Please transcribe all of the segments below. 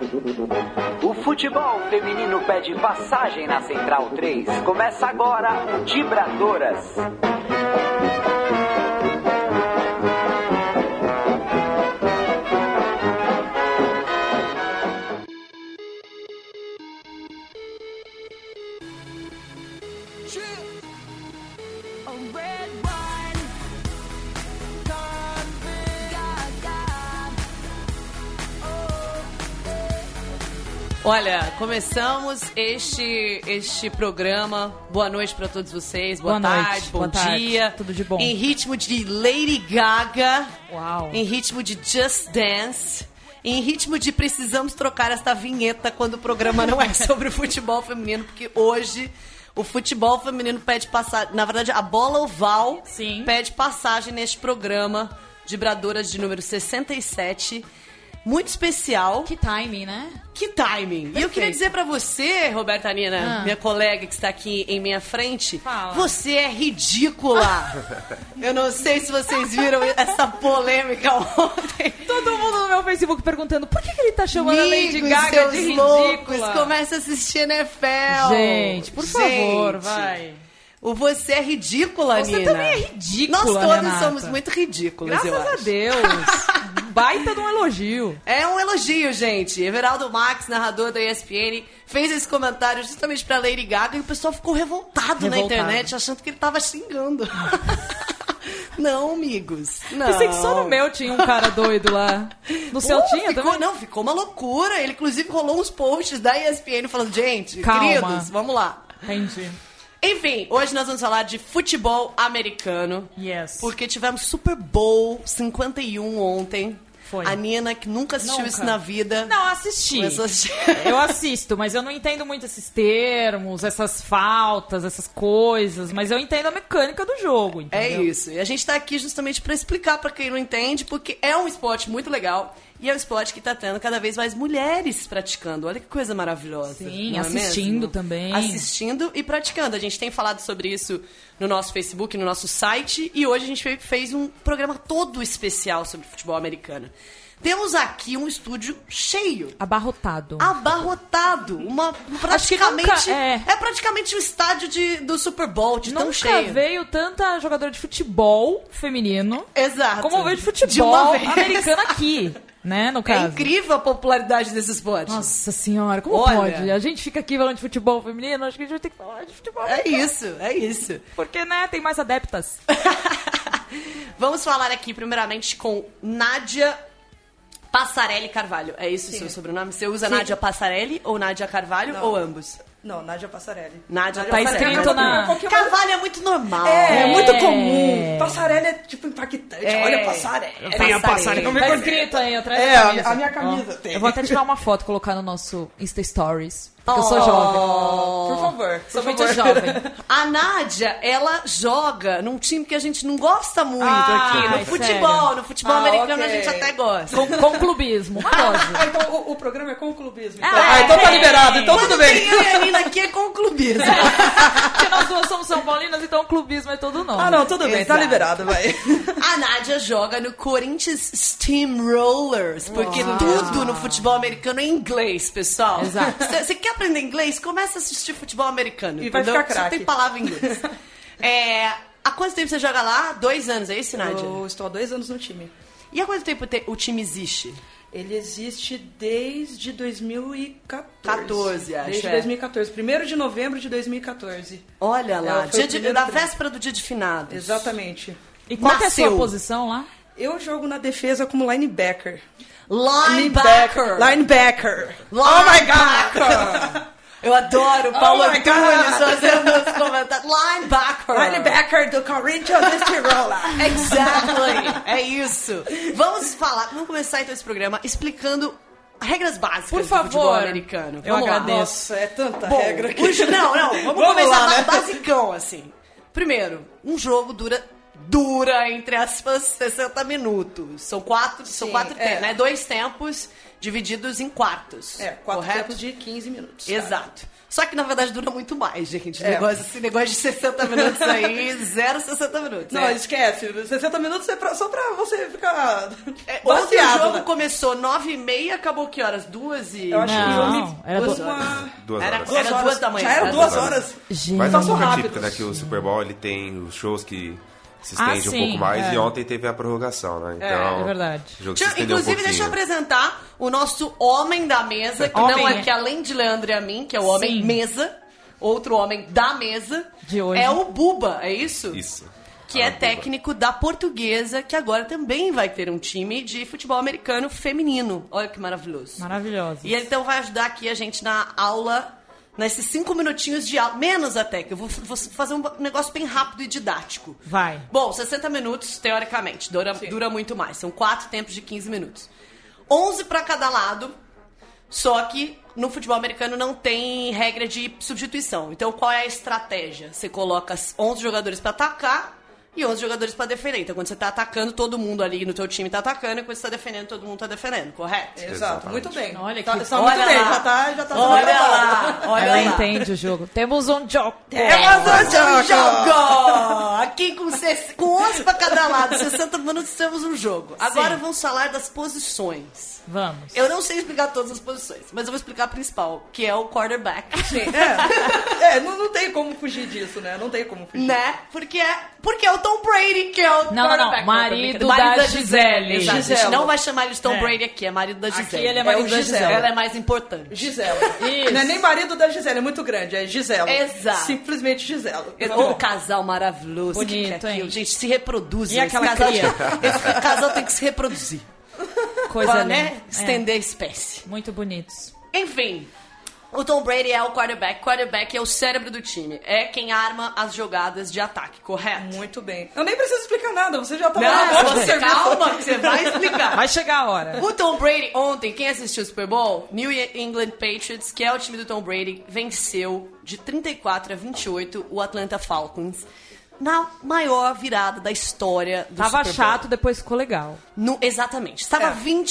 O futebol feminino pede passagem na Central 3. Começa agora o Dibradoras. Olha, começamos este programa. Boa noite para todos vocês. Boa tarde, bom dia. Tudo de bom. Em ritmo de Lady Gaga. Uau. Em ritmo de Just Dance. Em ritmo de precisamos trocar esta vinheta quando o programa não é sobre o futebol feminino, porque hoje o futebol feminino pede passagem. Na verdade, a bola oval pede passagem neste programa Dibradoras de número 67. Muito especial. Que timing, né? Que timing. Perfeito. E eu queria dizer pra você, Roberta Nina, minha colega que está aqui em minha frente, você é ridícula. Eu não sei se vocês viram essa polêmica ontem. Todo mundo no meu Facebook perguntando por que ele tá chamando a Lady Gaga de ridícula. Loucos, começa a assistir NFL. Gente, por favor, vai. O você é ridícula, Nina. Você também é ridícula, Nós todas Renata. somos muito ridículas, Graças eu acho. a Deus. Baita de um elogio. É um elogio, gente. Everaldo Max, narrador da ESPN, fez esse comentário justamente pra Lady Gaga e o pessoal ficou revoltado na internet, achando que ele tava xingando. Não, amigos. Não. Pensei que só no meu tinha um cara doido lá. No seu tinha também? Não, ficou uma loucura. Ele, inclusive, rolou uns posts da ESPN falando, gente, calma, queridos, vamos lá. Entendi. Enfim, hoje nós vamos falar de futebol americano. Yes. Porque tivemos Super Bowl 51 ontem. Foi. A Nina, que nunca assistiu isso na vida. Não, assisti. Começou a assistir. Eu assisto, mas eu não entendo muito esses termos, essas faltas, essas coisas. Mas eu entendo a mecânica do jogo, entendeu? É isso. E a gente tá aqui justamente pra explicar pra quem não entende, porque é um esporte muito legal. E é um esporte que tá tendo cada vez mais mulheres praticando. Olha que coisa maravilhosa. Sim, assistindo também. Assistindo e praticando. A gente tem falado sobre isso no nosso Facebook, no nosso site. E hoje a gente fez um programa todo especial sobre futebol americano. Temos aqui um estúdio cheio. Abarrotado. Praticamente. Nunca, é praticamente o estádio do Super Bowl, de tão cheio. Nunca veio tanta jogadora de futebol feminino. Exato. Como veio de futebol americano aqui. Né, no caso. É incrível a popularidade desse esporte. Nossa senhora, como pode? A gente fica aqui falando de futebol feminino, acho que a gente vai ter que falar de futebol americano. É isso. Porque, né, tem mais adeptas. Vamos falar aqui primeiramente com Nádia Passarelli Carvalho. É isso o seu sobrenome? Você usa Nádia Passarelli ou Nádia Carvalho ou ambos? Não, Nádia Passarelli. Nádia tá Passarelli. escrito na... Carvalho é muito normal. É muito comum. Passarelli é tipo impactante. Olha, Passarelli. Tem a Passarelli. Tá escrito aí atrás a minha camisa tem. Eu vou até tirar uma foto e colocar no nosso Insta Stories. Porque eu sou jovem. Por favor. Sou muito jovem. A Nádia, ela joga num time que a gente não gosta muito aqui. No futebol. Sério? No futebol americano ok. a gente até gosta. Com clubismo. Gosto. Então o programa é com clubismo. então tá liberado. Então Quando tudo bem. tem eu e a Nina aqui é com clubismo. Porque nós duas somos São Paulinas, então o clubismo é todo nome. Não, tudo bem. Tá Exato. liberado, vai. A Nádia joga no Corinthians Steamrollers, porque tudo no futebol americano é inglês, pessoal. Exato. Você quer aprender inglês? Começa a assistir futebol americano, E vai entendeu? ficar craque. Só tem palavra em inglês. Há quanto tempo você joga lá? 2 anos, é isso, Nádia? Eu estou há 2 anos no time. E há quanto tempo o time existe? Ele existe desde 2014. 14, acho. Desde 2014. 1º de novembro de 2014. Olha lá, foi o primeiro da treino. véspera do dia de finados. Exatamente. E qual que é a sua Nasceu. posição lá? Eu jogo na defesa como linebacker. Linebacker. Oh my God! Eu adoro o Paulo Oh my Antunes God. fazendo os comentários. Linebacker do Corinthians Estirola. Exactly. É isso. Vamos começar então esse programa explicando regras básicas Por do futebol favor. americano. Eu Vamos lá. agradeço. Nossa, é tanta Bom, regra aqui. Vamos Vamos começar lá, né? basicão, assim. Primeiro, um jogo dura dura, entre aspas, 60 minutos. São quatro tempos, né? 2 tempos divididos em quartos. 4 correto? tempos de 15 minutos. Exato. Só que, na verdade, dura muito mais, gente. Esse negócio de 60 minutos aí, 60 minutos. Não, esquece. 60 minutos é só pra você ficar Ontem o baseado, jogo né? começou 9h30, acabou que horas? 2h? Eu acho Não, era duas duas horas. 2 Era horas. 2 da manhã. Já era 2 horas. Gente. Mas é uma Passou época rápido. típica, né? Que o Super Bowl ele tem os shows que se Ah, estende um sim, pouco mais. é. E ontem teve a prorrogação, né? Então, é verdade. O jogo se estendeu Inclusive, um deixa eu pouquinho. apresentar o nosso homem da mesa, que Homem, não é é. que além de Leandro e a mim, que é o homem Sim. mesa, outro homem da mesa, De hoje. é o Buba, é isso? Isso. Que é Buba. técnico da Portuguesa, que agora também vai ter um time de futebol americano feminino. Olha que maravilhoso. Maravilhosa. E ele então vai ajudar aqui a gente na aula, nesses 5 minutinhos de aula, menos até, que eu vou fazer um negócio bem rápido e didático. Vai. Bom, 60 minutos, teoricamente, dura muito mais. São 4 tempos de 15 minutos. 11 para cada lado, só que no futebol americano não tem regra de substituição. Então, qual é a estratégia? Você coloca 11 jogadores para atacar e 11 jogadores para defender. Então, quando você tá atacando, todo mundo ali no teu time tá atacando, e quando você tá defendendo, todo mundo tá defendendo, correto? Exato, Exatamente. muito bem. Olha tá, que- tá muito olha bem, lá. já tá sendo Olha gravado. lá, olha Ela lá. entende o jogo. Temos um jogo. Temos um jogo! Aqui com 11 para cada lado, 60 minutos temos um jogo. Agora vamos falar das posições. Vamos. Eu não sei explicar todas as posições, mas eu vou explicar a principal, que é o quarterback. Sim, não tem como fugir disso, né? Não tem como fugir. Né? Porque é o Tom Brady, que é o Não, quarterback. marido Marido da Gisele. Exato, a gente Gisela. não vai chamar ele de Tom É. Brady aqui, é marido da Gisele. Aqui ele é marido o da Gisele. Gisele. Ela é mais importante. Gisela. Isso. Não é nem marido da Gisela, é muito grande, é Gisela. Exato. Simplesmente Gisela. O casal maravilhoso. Bonito, que é aquilo. hein? Gente, se reproduzem. E aquela esse casal, cria? esse casal tem que se reproduzir. Coisa Pra, linda. né? É. Estender a espécie. Muito bonitos. Enfim, o Tom Brady é o quarterback. Quarterback é o cérebro do time. É quem arma as jogadas de ataque, correto? Muito bem. Eu nem preciso explicar nada, você já tá Não, lá. você calma, que você vai explicar. Vai chegar a hora. O Tom Brady, ontem, quem assistiu o Super Bowl? New England Patriots, que é o time do Tom Brady, venceu de 34-28 o Atlanta Falcons na maior virada da história do Tava Super Bowl. chato, depois ficou legal. Exatamente. Estava É.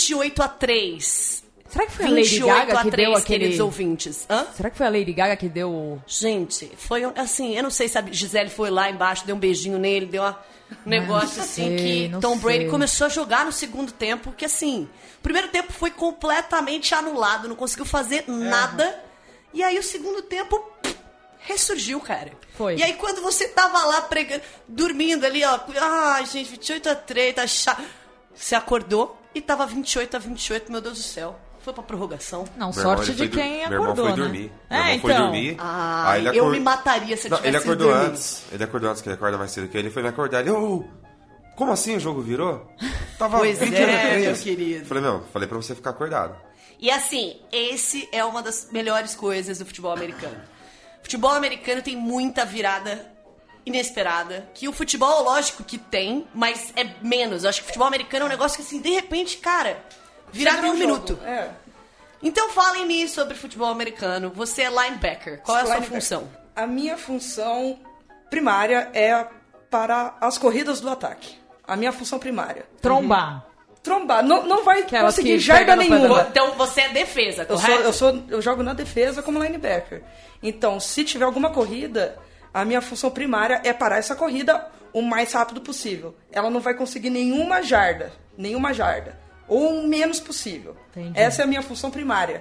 28-3. Será que foi a Lady Gaga que deu 28-3, aquele... queridos ouvintes. Hã? Será que foi a Lady Gaga que deu o... Gente, foi assim, eu não sei se a Gisele foi lá embaixo, deu um beijinho nele, deu um negócio assim sei, que não Tom Brady sei. começou a jogar no segundo tempo, que assim, o primeiro tempo foi completamente anulado, não conseguiu fazer nada. E aí o segundo tempo ressurgiu, cara. Foi. E aí quando você tava lá pregando, dormindo ali, ó, ai, gente, 28-3, tá chato. Você acordou e tava 28-28, meu Deus do céu. Foi pra prorrogação. Não, Meu irmão, sorte ele de foi quem meu irmão acordou, foi né? dormir. Meu irmão foi então. dormir. Ah, Aí ele eu me mataria se eu Não, tivesse ele acordou dormindo. antes. Ele acordou antes, que ele acorda mais cedo que ele. Ele foi me acordar. Ele, como assim o jogo virou? Tava Pois 20 é, meu querido. Falei pra você ficar acordado. E assim, esse é uma das melhores coisas do futebol americano. O futebol americano tem muita virada inesperada, que o futebol, lógico que tem, mas é menos. Eu acho que o futebol americano é um negócio que assim, de repente, cara, virada em um minuto. É. Então falem-me sobre futebol americano. Você é linebacker. Qual é a sua Linebacker. função? A minha função primária é para as corridas do ataque. A minha função primária. Trombar. Trombar. Não vai Aquelas conseguir que jarda pega no nenhuma. pedal. Então você é defesa, correto? Eu jogo na defesa como linebacker. Então, se tiver alguma corrida, a minha função primária é parar essa corrida o mais rápido possível. Ela não vai conseguir nenhuma jarda. Ou o menos possível. Entendi. Essa é a minha função primária.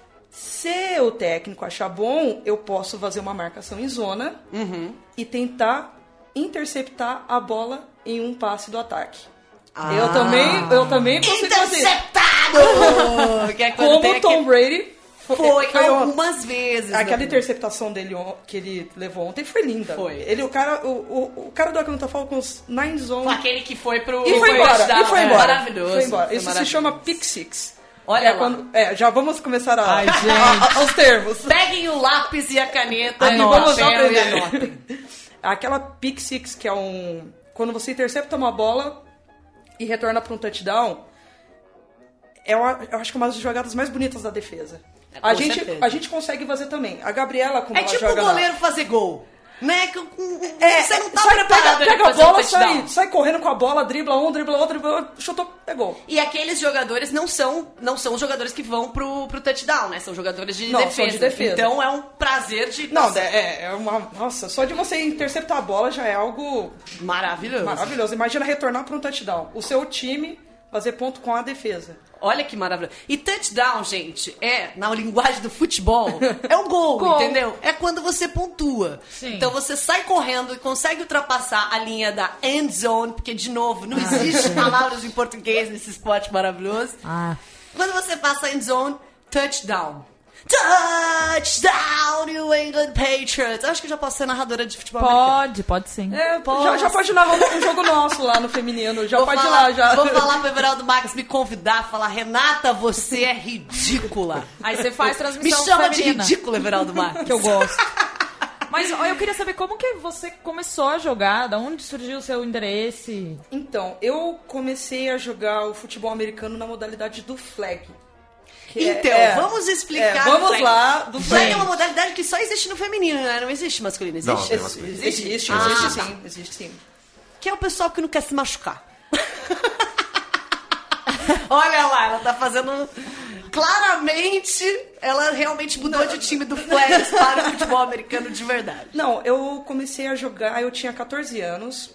Se o técnico achar bom, eu posso fazer uma marcação em zona e tentar interceptar a bola em um passe do ataque. Eu também consigo fazer. Interceptado! Que é quando Como tem o Tom Brady Foi ontem. algumas vezes. Aquela né? interceptação dele que ele levou ontem foi linda. Foi. O cara do Atlanta Falcons na end zone. Aquele que foi pro... E foi embora. touchdown. E foi embora. Maravilhoso. Foi embora. Foi Isso se maravilhoso. chama pick six. Olha lá. Já vamos começar Ai, gente. aos termos. Peguem o lápis e a caneta Aqui e o vamos papel e aprender. anotem. Aquela pick six, que é quando você intercepta uma bola e retorna para um touchdown, eu acho que é uma das jogadas mais bonitas da defesa. Com certeza. A gente consegue fazer também. A Gabriela, como É ela tipo joga o goleiro fazer gol. Né? Você não tá sai, preparado pega pra a fazer um bola, touchdown. sai correndo com a bola, dribla um, dribla outro, chutou, pegou. E aqueles jogadores não são os jogadores que vão pro touchdown, né? São jogadores de defesa. São de defesa. Então é um prazer de... Não, Nossa, só de você interceptar a bola já é algo maravilhoso. Imagina retornar para um touchdown. O seu time fazer ponto com a defesa. Olha que maravilha. E touchdown, gente, na linguagem do futebol, é o gol, entendeu? É quando você pontua. Sim. Então você sai correndo e consegue ultrapassar a linha da end zone, porque, de novo, não existe palavras em português nesse esporte maravilhoso. Quando você passa a end zone, touchdown. Touchdown, New England Patriots. Acho que eu já posso ser narradora de futebol americano. Pode sim. Já pode narrar um jogo nosso lá no feminino. Já Vou pode falar, ir lá. Já. Vou falar pro Everaldo Marques me convidar, falar, Renata, você é ridícula. Aí você faz Me transmissão chama feminina. de ridícula, Everaldo Marques. Que eu gosto. Mas eu queria saber como que você começou a jogar, da onde surgiu o seu interesse? Então, eu comecei a jogar o futebol americano na modalidade do flag. Vamos explicar. Vamos flag. lá. Do flag é uma modalidade que só existe no feminino, né? Não existe masculino, existe? Não. Existe sim. Que é o pessoal que não quer se machucar. Olha lá, ela tá fazendo... Claramente, ela realmente mudou de time do flag para o futebol americano de verdade. Não, eu comecei a jogar, eu tinha 14 anos.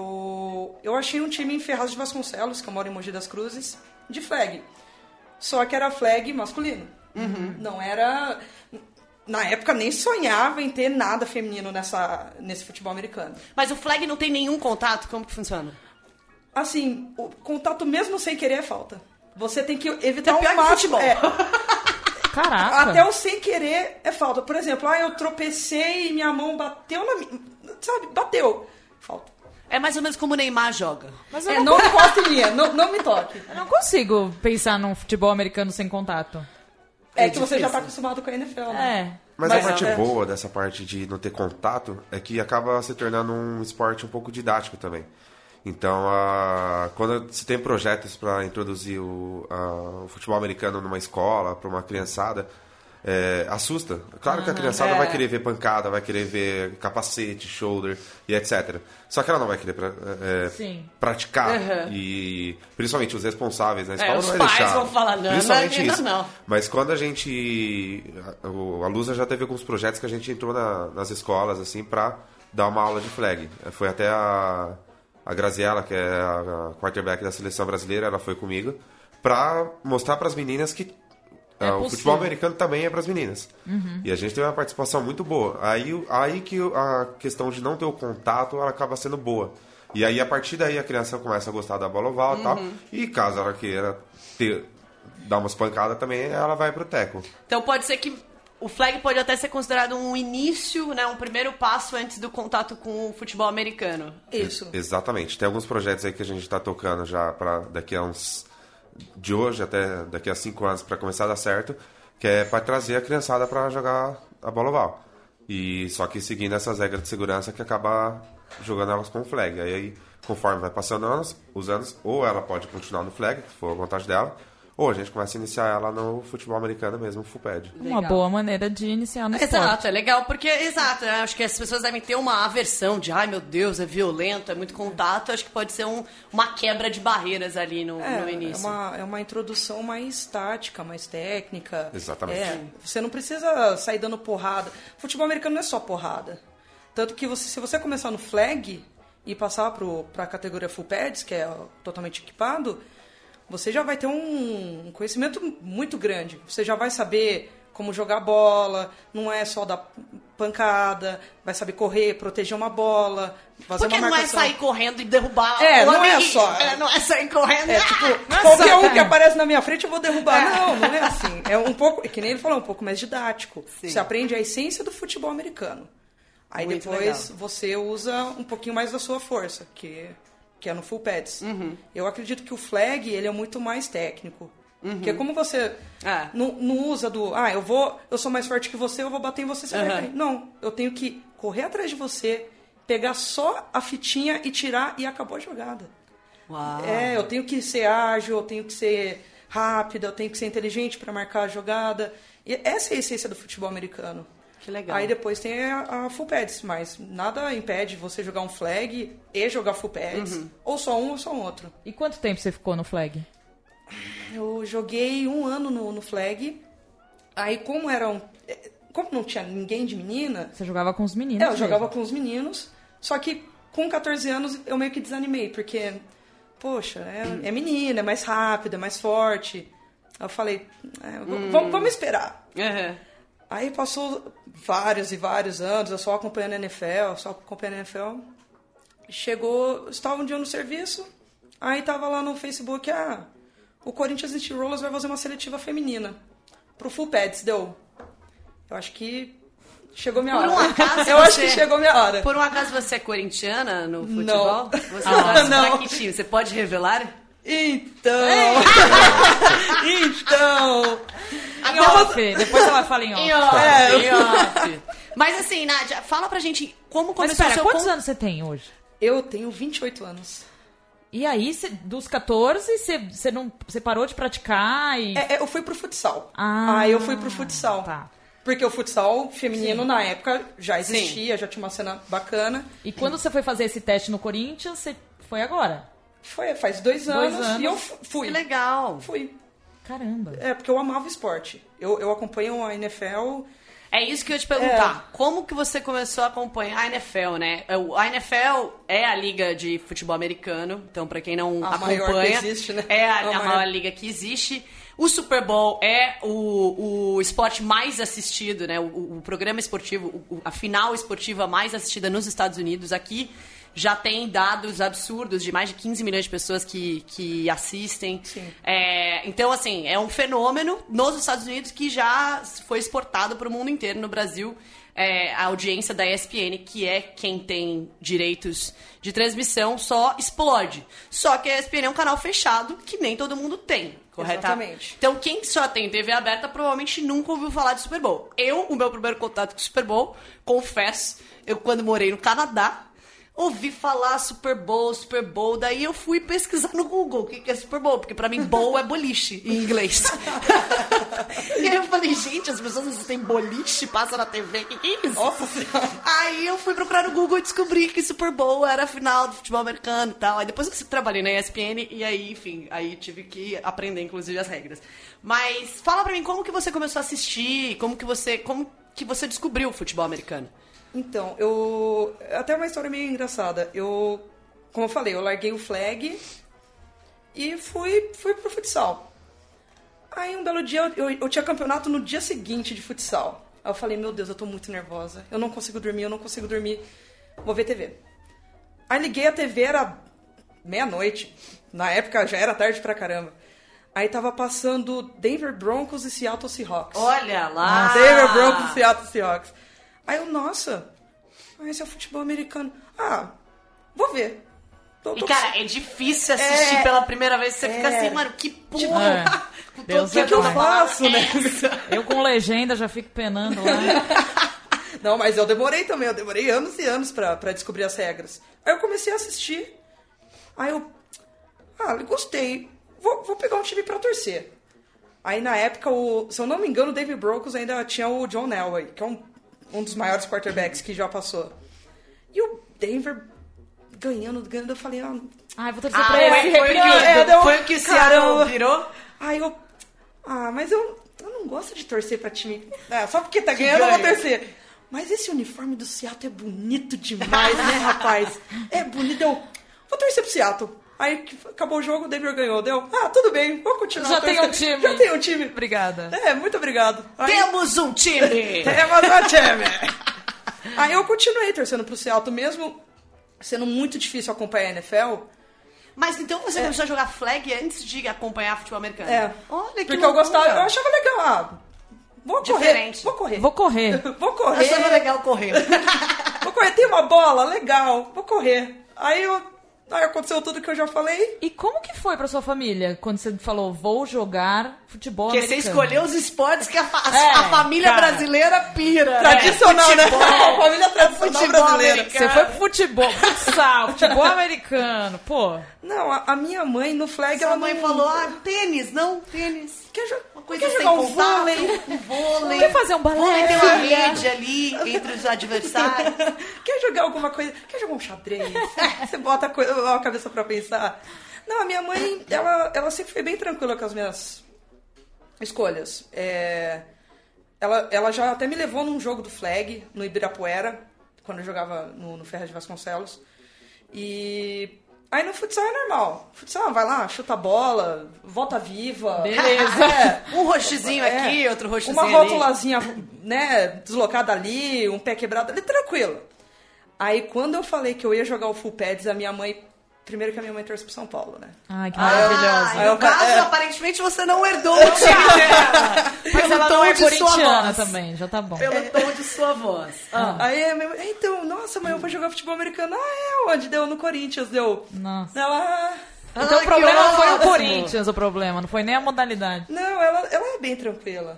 Eu achei um time em Ferraz de Vasconcelos, que eu moro em Mogi das Cruzes, de flag. Só que era flag masculino. Não era... Na época nem sonhava em ter nada feminino nesse futebol americano. Mas o flag não tem nenhum contato? Como que funciona? Assim, o contato mesmo sem querer é falta. Você tem que evitar É pior que máximo. futebol. Caraca. Até o sem querer é falta. Por exemplo, eu tropecei e minha mão bateu na minha... Sabe? Bateu. Falta. É mais ou menos como o Neymar joga. Mas eu Não encosta em mim, não me toque. eu não consigo pensar num futebol americano sem contato. É que você já tá acostumado com a NFL, né? Mas a parte boa dessa parte de não ter contato é que acaba se tornando um esporte um pouco didático também. Então, quando se tem projetos para introduzir o futebol americano numa escola, para uma criançada, assusta. Claro que a criançada vai querer ver pancada, vai querer ver capacete, shoulder e etc. Só que ela não vai querer praticar. E principalmente os responsáveis na escola os não vai pais deixar. Vão falar, não, principalmente não, isso. não. Mas quando a gente... A Lusa já teve alguns projetos que a gente entrou nas escolas assim para dar uma aula de flag. Foi até a Graziella, que é a quarterback da seleção brasileira, ela foi comigo, para mostrar para as meninas que o futebol americano também é para as meninas. E a gente teve uma participação muito boa. Aí que a questão de não ter o contato, ela acaba sendo boa. E aí, a partir daí, a criança começa a gostar da bola oval e tal. E caso ela queira dar umas pancadas também, ela vai pro tackle. Então pode ser que o flag pode até ser considerado um início, né, um primeiro passo antes do contato com o futebol americano. Isso. Exatamente. Tem alguns projetos aí que a gente está tocando já para daqui a uns... De hoje até daqui a 5 anos para começar a dar certo, que é para trazer a criançada para jogar a bola oval. E só que seguindo essas regras de segurança que acaba jogando elas com o flag. Aí conforme vai passando os anos, ou ela pode continuar no flag, se for a vontade dela, ou a gente começa a iniciar ela no futebol americano mesmo, full pad. Uma boa maneira de iniciar no esporte. Exato, é legal, porque, né, acho que as pessoas devem ter uma aversão de, ai meu Deus, é violento, é muito contato, acho que pode ser uma quebra de barreiras ali no início. É uma introdução mais tática, mais técnica. Exatamente. Você não precisa sair dando porrada. Futebol americano não é só porrada. Tanto que se você começar no flag e passar para a categoria full pads, que é totalmente equipado, você já vai ter um conhecimento muito grande. Você já vai saber como jogar bola, não é só dar pancada, vai saber correr, proteger uma bola, fazer porque uma marcação. não é sair correndo e derrubar não amiguinho. é só. Não é sair correndo. Qualquer um que aparece na minha frente eu vou derrubar. Não é assim. É um pouco, que nem ele falou, um pouco mais didático. Sim. Você aprende a essência do futebol americano. Aí muito depois legal. você usa um pouquinho mais da sua força, que é no full pads. Eu acredito que o flag ele é muito mais técnico. Porque como você não usa eu sou mais forte que você, eu vou bater em você, você vai cair. Não, eu tenho que correr atrás de você, pegar só a fitinha e tirar e acabou a jogada. Uau. Eu tenho que ser ágil, eu tenho que ser rápida, eu tenho que ser inteligente para marcar a jogada. E essa é a essência do futebol americano. Que legal. Aí depois tem a full pads, mas nada impede você jogar um flag e jogar full pads, ou só um ou só um outro. E quanto tempo você ficou no flag? Eu joguei 1 ano no flag, aí como não tinha ninguém de menina, Você jogava com os meninos eu mesmo. jogava com os meninos, só que com 14 anos eu meio que desanimei, porque, poxa, é menina, é mais rápida, é mais forte. Aí eu falei, vamos esperar. Uhum. Aí passou vários e vários anos, eu só acompanhando a NFL, Chegou, estava um dia no serviço, aí tava lá no Facebook, o Corinthians Steamrollers vai fazer uma seletiva feminina pro Full Pads, deu. Eu acho que chegou minha hora. Por um acaso Acho que chegou minha hora. Por um acaso você é corintiana no futebol? Não. Você torce não. pra que time? Você pode revelar? Então... Em off, depois ela fala em off. Em off. Mas assim, Nádia, fala pra gente como Mas começou espera, o seu... quantos anos você tem hoje? Eu tenho 28 anos. E aí, dos 14, você parou de praticar e... Eu fui pro futsal. Ah, Aí eu fui pro futsal. tá. Porque o futsal feminino, na época, já existia, já tinha uma cena bacana. E quando você foi fazer esse teste no Corinthians, você foi agora? Faz 2 anos, anos. e eu fui. Que legal. Fui. Caramba. Porque eu amava o esporte. Eu acompanho a NFL... É isso que eu ia te perguntar. Como que você começou a acompanhar a NFL, né? A NFL é a liga de futebol americano, então pra quem não acompanha... maior que existe, né? É a maior liga que existe. O Super Bowl é o esporte mais assistido, né? O programa esportivo, a final esportiva mais assistida nos Estados Unidos. Aqui já tem dados absurdos de mais de 15 milhões de pessoas que assistem. Sim. Então, assim, é um fenômeno nos Estados Unidos que já foi exportado para o mundo inteiro. No Brasil, a audiência da ESPN, que é quem tem direitos de transmissão, só explode. Só que a ESPN é um canal fechado que nem todo mundo tem, correto? Exatamente. Então, quem só tem TV aberta provavelmente nunca ouviu falar de Super Bowl. O meu primeiro contato com o Super Bowl, confesso, eu quando morei no Canadá, ouvi falar Super Bowl, daí eu fui pesquisar no Google o que é Super Bowl, porque pra mim bowl é boliche em inglês. E aí eu falei, gente, as pessoas assistem boliche, passa na TV, que é isso? Nossa Senhora. Aí eu fui procurar no Google e descobri que Super Bowl era a final do futebol americano e tal. Aí depois eu trabalhei na ESPN e aí, enfim, aí tive que aprender, inclusive, as regras. Mas fala pra mim, como que você começou a assistir, como que você descobriu o futebol americano? Então, até uma história meio engraçada. Como eu falei, eu larguei o flag e fui pro futsal. Aí um belo dia, eu tinha campeonato no dia seguinte de futsal. Aí eu falei, meu Deus, eu tô muito nervosa. Eu não consigo dormir. Vou ver TV. Aí liguei a TV, era meia-noite. Na época já era tarde pra caramba. Aí tava passando Denver Broncos e Seattle Seahawks. Olha lá! Denver Broncos e Seattle Seahawks. Aí eu, nossa, esse é o futebol americano. Vou ver. E, cara, é difícil assistir pela primeira vez. Você fica assim, mano, que porra! Deus, o que eu faço, né? Eu com legenda já fico penando lá. Não, mas eu demorei também. Eu demorei anos e anos pra descobrir as regras. Aí eu comecei a assistir. Aí eu... gostei. Vou pegar um time pra torcer. Aí na época, se eu não me engano, o Denver Broncos ainda tinha o John Elway, que é um dos maiores quarterbacks que já passou. E o Denver ganhando, eu falei... vou torcer pra ele. Foi o que o Seattle virou? Aí eu... mas eu não gosto de torcer pra time... só porque tá ganhando eu vou torcer. Mas esse uniforme do Seattle é bonito demais, né, rapaz? É bonito. Eu vou torcer pro Seattle. Aí acabou o jogo, o Denver ganhou. Tudo bem, vou continuar. Já tem um time. Já tem um time. Obrigada. Muito obrigado. Temos um time! Aí eu continuei torcendo pro Seattle, mesmo sendo muito difícil acompanhar a NFL. Mas então você começou a jogar flag antes de acompanhar futebol americano? Olha que porque loucura. Eu gostava, eu achava legal. Vou correr. Vou correr. Achava legal correr. Vou correr, tem uma bola, legal, vou correr. Aí aconteceu tudo que eu já falei. E como que foi pra sua família quando você falou, vou jogar futebol Porque americano? você escolheu os esportes que a família brasileira pira. Tradicional, né? Futebol, A família tradicional brasileira. Você foi pro futebol, futsal, futebol americano, pô. Não, a minha mãe no flag, Sua mãe falou, tênis, não, tênis. Uma coisa quer sem jogar um contato, vôlei? um vôlei. Quer fazer um balé? Vôlei tem uma rede ali entre os adversários. Quer jogar alguma coisa? Quer jogar um xadrez? Você bota a cabeça pra pensar. Não, a minha mãe, ela sempre foi bem tranquila com as minhas escolhas. Ela já até me levou num jogo do flag, no Ibirapuera, quando eu jogava no Ferraz de Vasconcelos. E aí no futsal é normal. Futsal, vai lá, chuta a bola, volta viva. Beleza. Um roxizinho aqui, outro roxizinho Uma ali. rótulazinha, né, deslocada ali, um pé quebrado ali, tranquilo. Aí quando eu falei que eu ia jogar o full pads, a minha mãe... Primeiro que a minha mãe torce pro São Paulo, né? Ai, que maravilhosa. No caso, aparentemente, você não herdou o time dela. Mas ela Pelo não tom é de sua corintiana voz. também, já tá bom. Pelo tom de sua voz. Aí a minha mãe, então, nossa, mãe, eu vou jogar futebol americano. Onde? Deu no Corinthians, deu. Nossa. Ela... Então o que problema não foi o ótimo. Corinthians, o problema, não foi nem a modalidade. Não, ela é bem tranquila.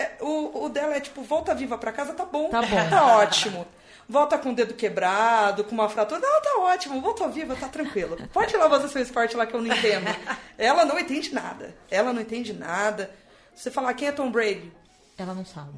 O dela é tipo, volta viva pra casa, tá bom. Tá bom. Tá ótimo. Volta com o dedo quebrado, com uma fratura. Não, tá ótimo, volta viva, tá tranquilo. Pode ir lá fazer seu esporte lá que eu não entendo. Ela não entende nada. Ela não entende nada. Você falar quem é Tom Brady? Ela não sabe.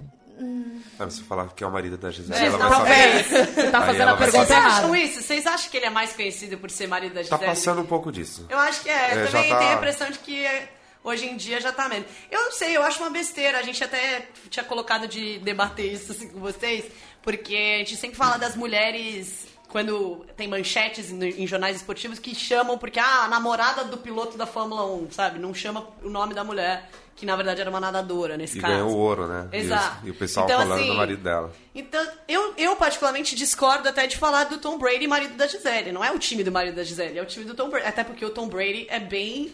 Se você falar que é o marido da Gisele, Mas ela vai talvez. saber. Você tá Aí fazendo ela a vai pergunta Vocês saber. acham errada. isso? Vocês acham que ele é mais conhecido por ser marido da Tá Gisele? passando um pouco disso. Eu acho que eu já também tá- tenho a impressão de que hoje em dia já tá menos. Eu não sei, eu acho uma besteira. A gente até tinha colocado de debater isso assim, com vocês, porque a gente sempre fala das mulheres quando tem manchetes em jornais esportivos que chamam porque a namorada do piloto da Fórmula 1, sabe? Não chama o nome da mulher, que na verdade era uma nadadora nesse E caso. ganhou o ouro, né? Exato. E o pessoal Então, falando assim, do marido dela. Então, eu particularmente discordo até de falar do Tom Brady, marido da Gisele. Não é o time do marido da Gisele, é o time do Tom Brady. Até porque o Tom Brady é bem...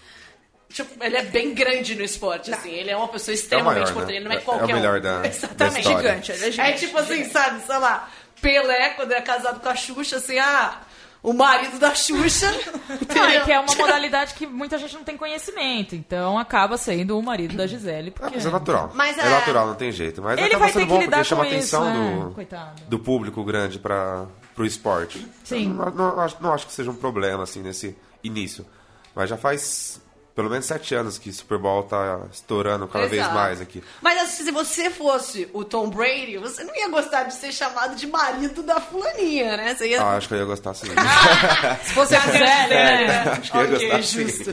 Tipo, ele é bem grande no esporte, assim. Ele é uma pessoa extremamente maior, importante. né? Ele não é É qualquer o melhor um. da Exatamente. história. Gigante, ele é gigante. É tipo assim, sabe, sei lá, Pelé, quando é casado com a Xuxa, assim, o marido da Xuxa. Não, entendeu? é que é uma modalidade que muita gente não tem conhecimento, então acaba sendo o marido da Gisele. Porque... Mas é natural. Mas é natural, não tem jeito. Mas Ele acaba vai ter sendo que bom lidar porque chama com a atenção isso, né? Coitado. do público grande pro esporte. Sim. Não acho que seja um problema, assim, nesse início. Mas já faz pelo menos 7 anos que o Super Bowl tá estourando cada vez Exato. mais aqui. Mas assim, se você fosse o Tom Brady, você não ia gostar de ser chamado de marido da fulaninha, né? Você ia... Acho que eu ia gostar sim. Se fosse a Gisele, né? Acho que eu ia Ok, gostar sim. justo.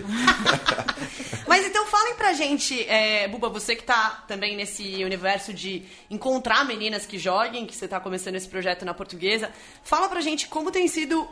Mas então falem pra gente, Buba, você que tá também nesse universo de encontrar meninas que joguem, que você tá começando esse projeto na Portuguesa, fala pra gente como tem sido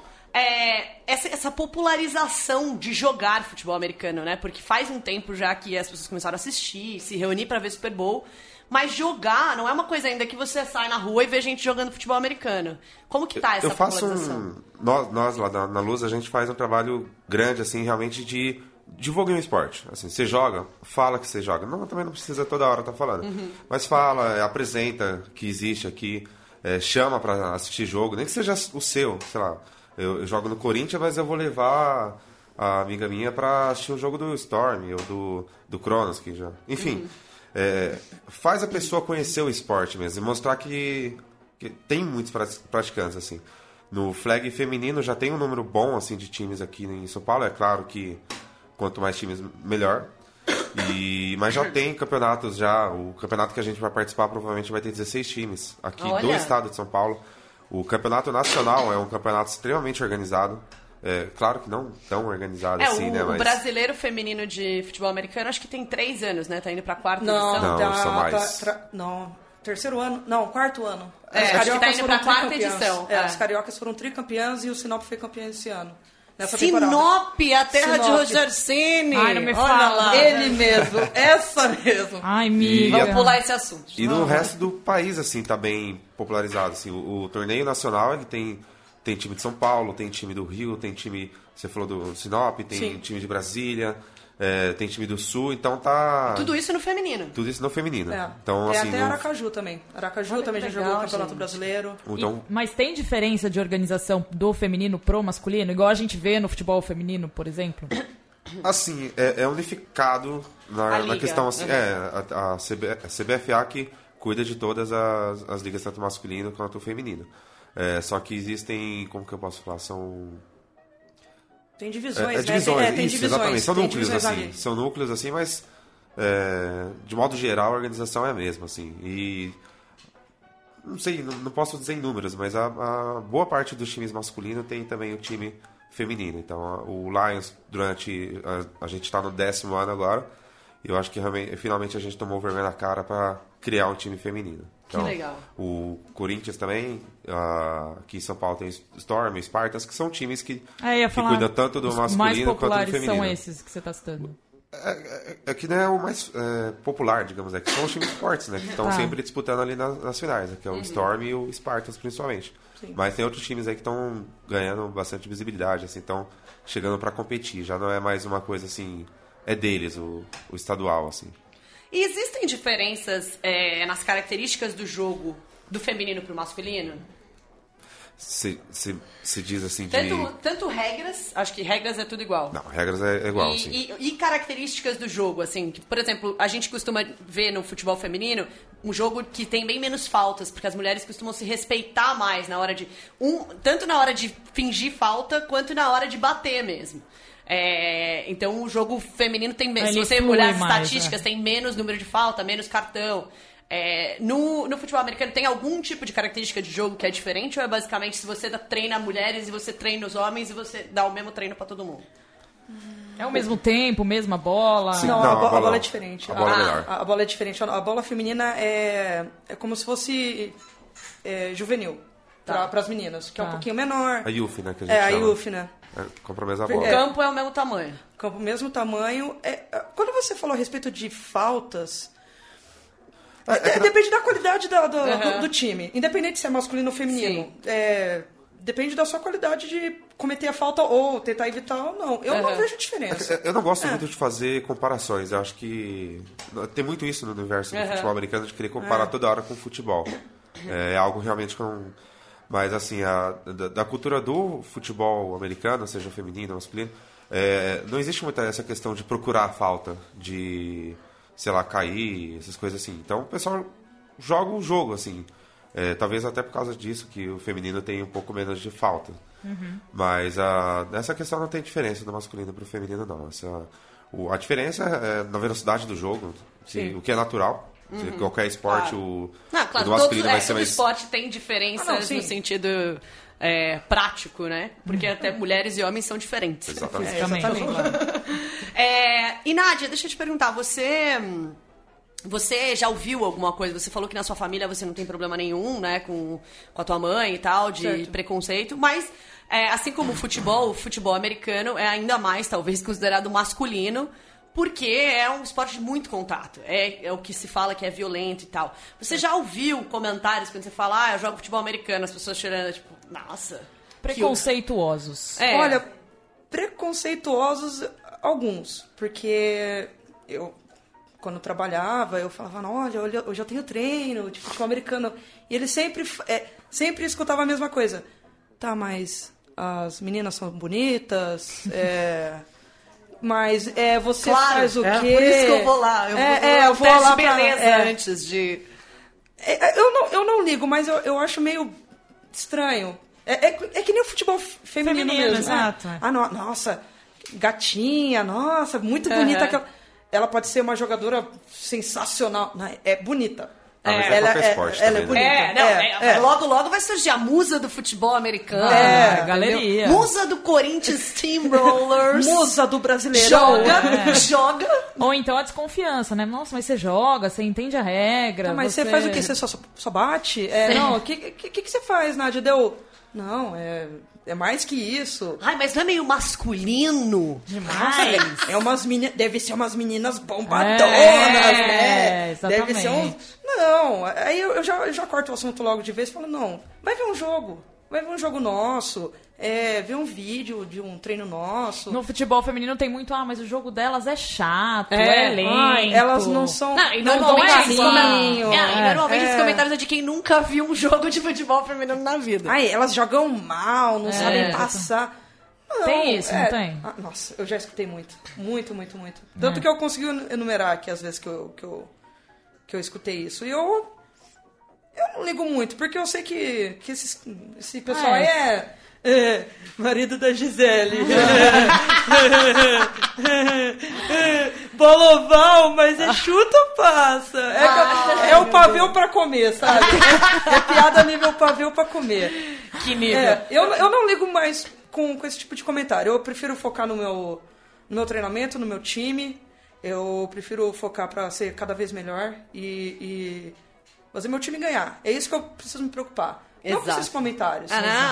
essa popularização de jogar futebol americano, né? Porque faz um tempo já que as pessoas começaram a assistir, se reunir pra ver Super Bowl, mas jogar não é uma coisa ainda que você sai na rua e vê gente jogando futebol americano. Como que tá essa Eu faço popularização? Nós lá na Luz, a gente faz um trabalho grande, assim, realmente de divulgar o esporte. Assim, você joga, fala que você joga. Não, também não precisa toda hora estar falando. Mas fala, apresenta que existe aqui, chama pra assistir jogo, nem que seja o seu, sei lá. Eu jogo no Corinthians, mas eu vou levar a amiga minha pra assistir o jogo do Storm ou do Cronos, que já... Enfim, faz a pessoa conhecer o esporte mesmo e mostrar que tem muitos praticantes, assim. No flag feminino já tem um número bom, assim, de times aqui em São Paulo. É claro que quanto mais times, melhor. Mas já tem campeonatos já. O campeonato que a gente vai participar provavelmente vai ter 16 times aqui do Olha. estado de São Paulo. O campeonato nacional é um campeonato extremamente organizado. Claro que não tão organizado assim, né? O Mas brasileiro feminino de futebol americano acho que tem 3 anos, né? Tá indo pra 4ª Não, edição. Não, são mais. Não, terceiro ano. Não, quarto ano. Acho que tá indo pra 4ª tricampeãs. edição. Os cariocas foram tricampeãs e o Sinop foi campeão esse ano. Nessa temporada. Sinop, a terra de Sinop. Rogério Ceni. Ai, não me Olha fala. lá. Ele mesmo, essa mesmo. Ai, amiga. Vamos pular esse assunto. E no resto do país, assim, tá bem popularizado. Assim, o torneio nacional, ele tem time de São Paulo, tem time do Rio, tem time, você falou do Sinop, tem Sim. time de Brasília, tem time do Sul, então tá... Tudo isso no feminino. Tudo isso no feminino. É. Então, Tem assim, até no- Aracaju também. Aracaju Olha também que já legal, jogou o Campeonato gente. Brasileiro. então Mas tem diferença de organização do feminino pro masculino? Igual a gente vê no futebol feminino, por exemplo? assim, é unificado A na liga. questão, assim, Uhum. a CBFA que cuida de todas as ligas, tanto masculino quanto feminino. Só que existem, como que eu posso falar, são... Tem divisões, né? divisões, Tem isso, divisões. exatamente. São tem núcleos, divisões assim. ali. São núcleos, assim, mas de modo geral, a organização é a mesma, assim. E não sei, não posso dizer em números, mas a boa parte dos times masculinos tem também o time feminino. Então, o Lions, a gente está no 10º ano agora, e eu acho que finalmente a gente tomou vergonha na cara para criar um time feminino. Então, que legal. O Corinthians também, aqui em São Paulo tem Storm, Spartans, que são times que cuidam tanto do masculino quanto do feminino. São esses que você está citando. Que não é o mais popular, digamos, que são os times fortes, né? Que estão sempre disputando ali nas finais, né? Que é o Storm e o Spartans, principalmente. Sim. Mas tem outros times aí que estão ganhando bastante visibilidade, assim, estão chegando para competir. Já não é mais uma coisa assim, é deles, o estadual, assim. E existem diferenças nas características do jogo do feminino pro masculino? Se diz assim Tanto regras, acho que regras é tudo igual. Não, regras é igual, sim. E características do jogo, assim, que, por exemplo, a gente costuma ver no futebol feminino um jogo que tem bem menos faltas, porque as mulheres costumam se respeitar mais na hora de... tanto na hora de fingir falta, quanto na hora de bater mesmo. Então o jogo feminino tem menos. Se você olhar as estatísticas, tem menos número de falta, menos cartão. No futebol americano tem algum tipo de característica de jogo que é diferente, ou é basicamente se você treina mulheres e você treina os homens e você dá o mesmo treino pra todo mundo? É o mesmo tempo, mesma bola? Sim, não, a bola é diferente. A bola é melhor. A bola é diferente. A bola feminina é como se fosse juvenil para as meninas, que é um pouquinho menor. A Youth, né? Que a gente chama. A Youth, né? Compra a mesma bola. O campo é o mesmo tamanho. Campo mesmo tamanho. Quando você falou a respeito de faltas... depende da qualidade do time. Independente se é masculino ou feminino. Depende da sua qualidade de cometer a falta ou tentar evitar ou não. Eu não vejo diferença. Eu não gosto muito de fazer comparações. Eu acho que tem muito isso no universo do futebol americano, de querer comparar toda hora com o futebol. É algo realmente com... Mas, assim, da cultura do futebol americano, seja feminino ou masculino, não existe muita essa questão de procurar a falta, de... sei lá, cair, essas coisas assim. Então o pessoal joga um jogo, assim. Talvez até por causa disso que o feminino tem um pouco menos de falta. Mas nessa questão não tem diferença do masculino para o feminino, não. A diferença é na velocidade do jogo, o que é natural. Qualquer esporte, claro, do masculino vai ser todo esporte tem diferenças no sentido... prático, né? Porque até mulheres e homens são diferentes. Exatamente. Exatamente. E Nádia, deixa eu te perguntar, você já ouviu alguma coisa? Você falou que na sua família você não tem problema nenhum, né? Com a tua mãe e tal, de preconceito, mas assim como o futebol americano é ainda mais, talvez, considerado masculino, porque é um esporte de muito contato. É o que se fala que é violento e tal. Você já ouviu comentários quando você fala, eu jogo futebol americano, as pessoas chorando, tipo, nossa... Preconceituosos. Olha, preconceituosos alguns. Porque eu, quando trabalhava, eu falava, olha, hoje eu tenho treino de futebol americano. E eles sempre escutavam a mesma coisa. Tá, mas as meninas são bonitas... Mas você faz o quê? Por isso que eu vou lá. Eu vou lá beleza antes de... Eu não ligo, mas eu acho meio estranho. É que nem o futebol feminino mesmo. Exato. Nossa, gatinha, nossa, muito bonita. Ela pode ser uma jogadora sensacional. Não, é bonita. Ela é bonita. Logo vai surgir a musa do futebol americano. Galeria. Musa do Corinthians Steamrollers. Musa do brasileiro. Joga. Ou então a desconfiança, né? Nossa, mas você joga, você entende a regra. Mas você faz o quê? Você só bate? O que você faz, Nádia? Não, é mais que isso. Ai, mas não é meio masculino? Demais. Deve ser umas meninas bombadonas, né? Exatamente. Deve ser Não, aí eu já corto o assunto logo de vez e falo, não, vai ver um jogo. Vai ver um jogo nosso, ver um vídeo de um treino nosso. No futebol feminino tem muito, mas o jogo delas é chato, lento. Elas não são... Normalmente os comentários é de quem nunca viu um jogo de futebol feminino na vida. Elas jogam mal, não sabem passar. Não, tem isso, não tem? Nossa, eu já escutei muito. Muito, muito, muito. Tanto que eu consegui enumerar aqui as vezes que eu escutei isso. E eu não ligo muito, porque eu sei que esse pessoal marido da Gisele. bola oval, mas é chuta ou passa? É o pavê pra comer, sabe? É piada nível pavê pra comer. Que nível. Eu não ligo mais com esse tipo de comentário. Eu prefiro focar no meu treinamento, no meu time. Eu prefiro focar pra ser cada vez melhor e fazer meu time ganhar. É isso que eu preciso me preocupar. Não com esses comentários.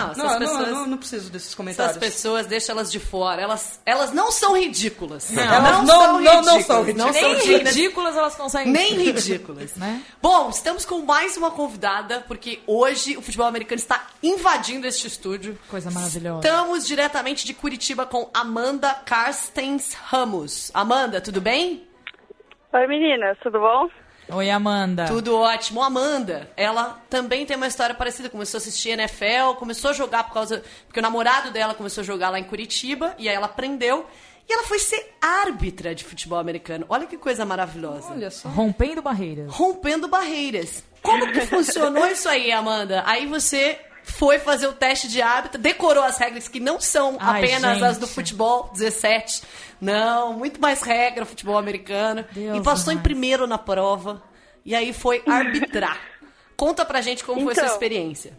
Não preciso desses comentários. Essas pessoas, deixa elas de fora. Elas não são ridículas. Elas não são ridículas. Nem ridículas elas conseguem. Nem ridículas. Né? Bom, estamos com mais uma convidada, porque hoje o futebol americano está invadindo este estúdio. Coisa maravilhosa. Estamos diretamente de Curitiba com Amanda Carstens Ramos. Amanda, tudo bem? Oi, meninas, tudo bom? Oi, Amanda. Tudo ótimo. Amanda, ela também tem uma história parecida. Começou a assistir NFL, começou a jogar porque o namorado dela começou a jogar lá em Curitiba, e aí ela aprendeu. E ela foi ser árbitra de futebol americano. Olha que coisa maravilhosa. Olha só. Rompendo barreiras. Rompendo barreiras. Como que funcionou isso aí, Amanda? Aí você foi fazer o teste de árbitra, decorou as regras que não são apenas as do futebol 17. Não, muito mais regra futebol americano. Deus e passou em demais. primeiro na prova. E aí foi arbitrar. Conta pra gente como foi a sua experiência.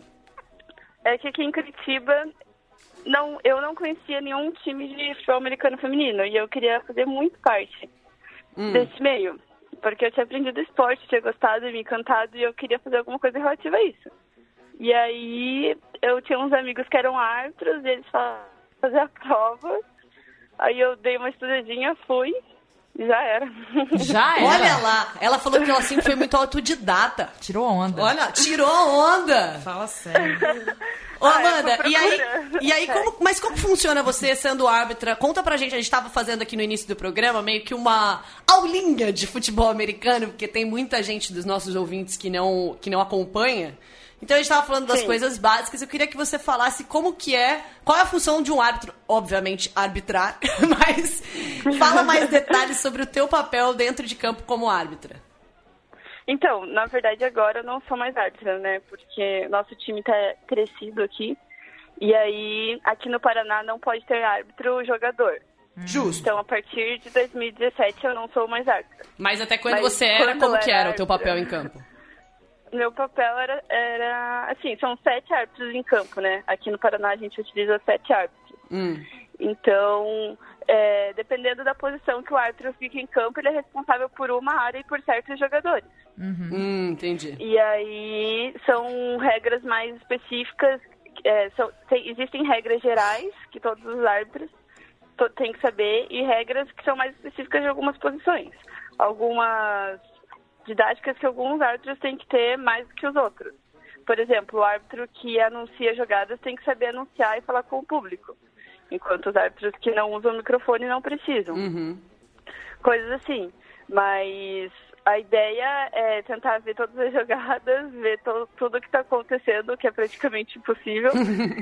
É que aqui em Curitiba, eu não conhecia nenhum time de futebol americano feminino. E eu queria fazer muito parte desse meio. Porque eu tinha aprendido esporte, tinha gostado e me encantado. E eu queria fazer alguma coisa relativa a isso. E aí, eu tinha uns amigos que eram árbitros. E eles falaram fazer a prova. Aí eu dei uma estudadinha, fui, e já era. Já era. Olha lá, ela falou que ela sempre foi muito autodidata. Tirou onda. Olha, tirou a onda. Fala sério. Ô, Amanda, eu tô e aí como funciona você sendo árbitra? Conta pra gente, a gente tava fazendo aqui no início do programa meio que uma aulinha de futebol americano, porque tem muita gente dos nossos ouvintes que não acompanha. Então a gente estava falando das coisas básicas. Eu queria que você falasse qual é a função de um árbitro, obviamente arbitrar, mas fala mais detalhes sobre o teu papel dentro de campo como árbitra. Então, na verdade agora eu não sou mais árbitra, né? Porque nosso time tá crescido aqui. E aí, aqui no Paraná não pode ter árbitro jogador. Justo. Então, a partir de 2017 eu não sou mais árbitra. Mas até quando Mas você era, quando como eu que era era o teu papel em campo? Meu papel era assim, são 7 árbitros em campo, né? Aqui no Paraná a gente utiliza 7 árbitros. Então, dependendo da posição que o árbitro fica em campo, ele é responsável por uma área e por certos jogadores. Entendi. E aí são regras mais específicas, existem regras gerais que todos os árbitros têm que saber e regras que são mais específicas de algumas posições. Algumas didáticas que alguns árbitros têm que ter mais do que os outros. Por exemplo, o árbitro que anuncia jogadas tem que saber anunciar e falar com o público, enquanto os árbitros que não usam o microfone não precisam. Coisas assim. Mas a ideia é tentar ver todas as jogadas, ver tudo o que está acontecendo, que é praticamente impossível,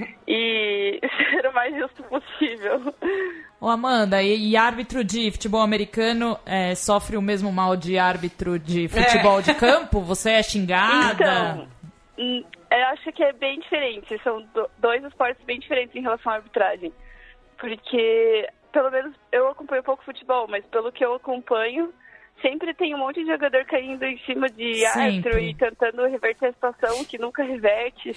e ser o mais justo possível. Ô, Amanda, e árbitro de futebol americano sofre o mesmo mal de árbitro de futebol de campo? Você é xingada? Então, eu acho que é bem diferente. São dois esportes bem diferentes em relação à arbitragem. Porque, pelo menos, eu acompanho pouco futebol, mas pelo que eu acompanho, sempre tem um monte de jogador caindo em cima de árbitro e tentando reverter a situação, que nunca reverte.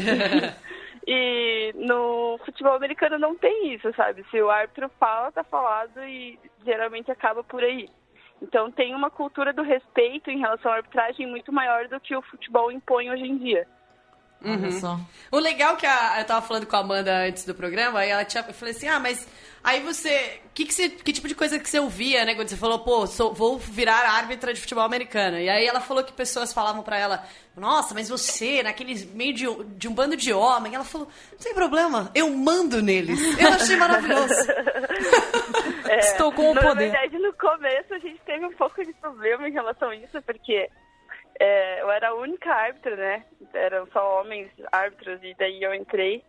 E no futebol americano não tem isso, sabe? Se o árbitro fala, tá falado e geralmente acaba por aí. Então tem uma cultura do respeito em relação à arbitragem muito maior do que o futebol impõe hoje em dia. Olha só. O legal que eu tava falando com a Amanda antes do programa, aí eu falei assim, mas aí você, que tipo de coisa que você ouvia, né, quando você falou, vou virar árbitra de futebol americano, e aí ela falou que pessoas falavam pra ela, nossa, mas você, naqueles meio de um bando de homem, ela falou, não tem problema, eu mando neles, eu achei maravilhoso. Estou com o poder. Na verdade, no começo a gente teve um pouco de problema em relação a isso, porque eu era a única árbitra, né? Eram só homens árbitros, e daí eu entrei.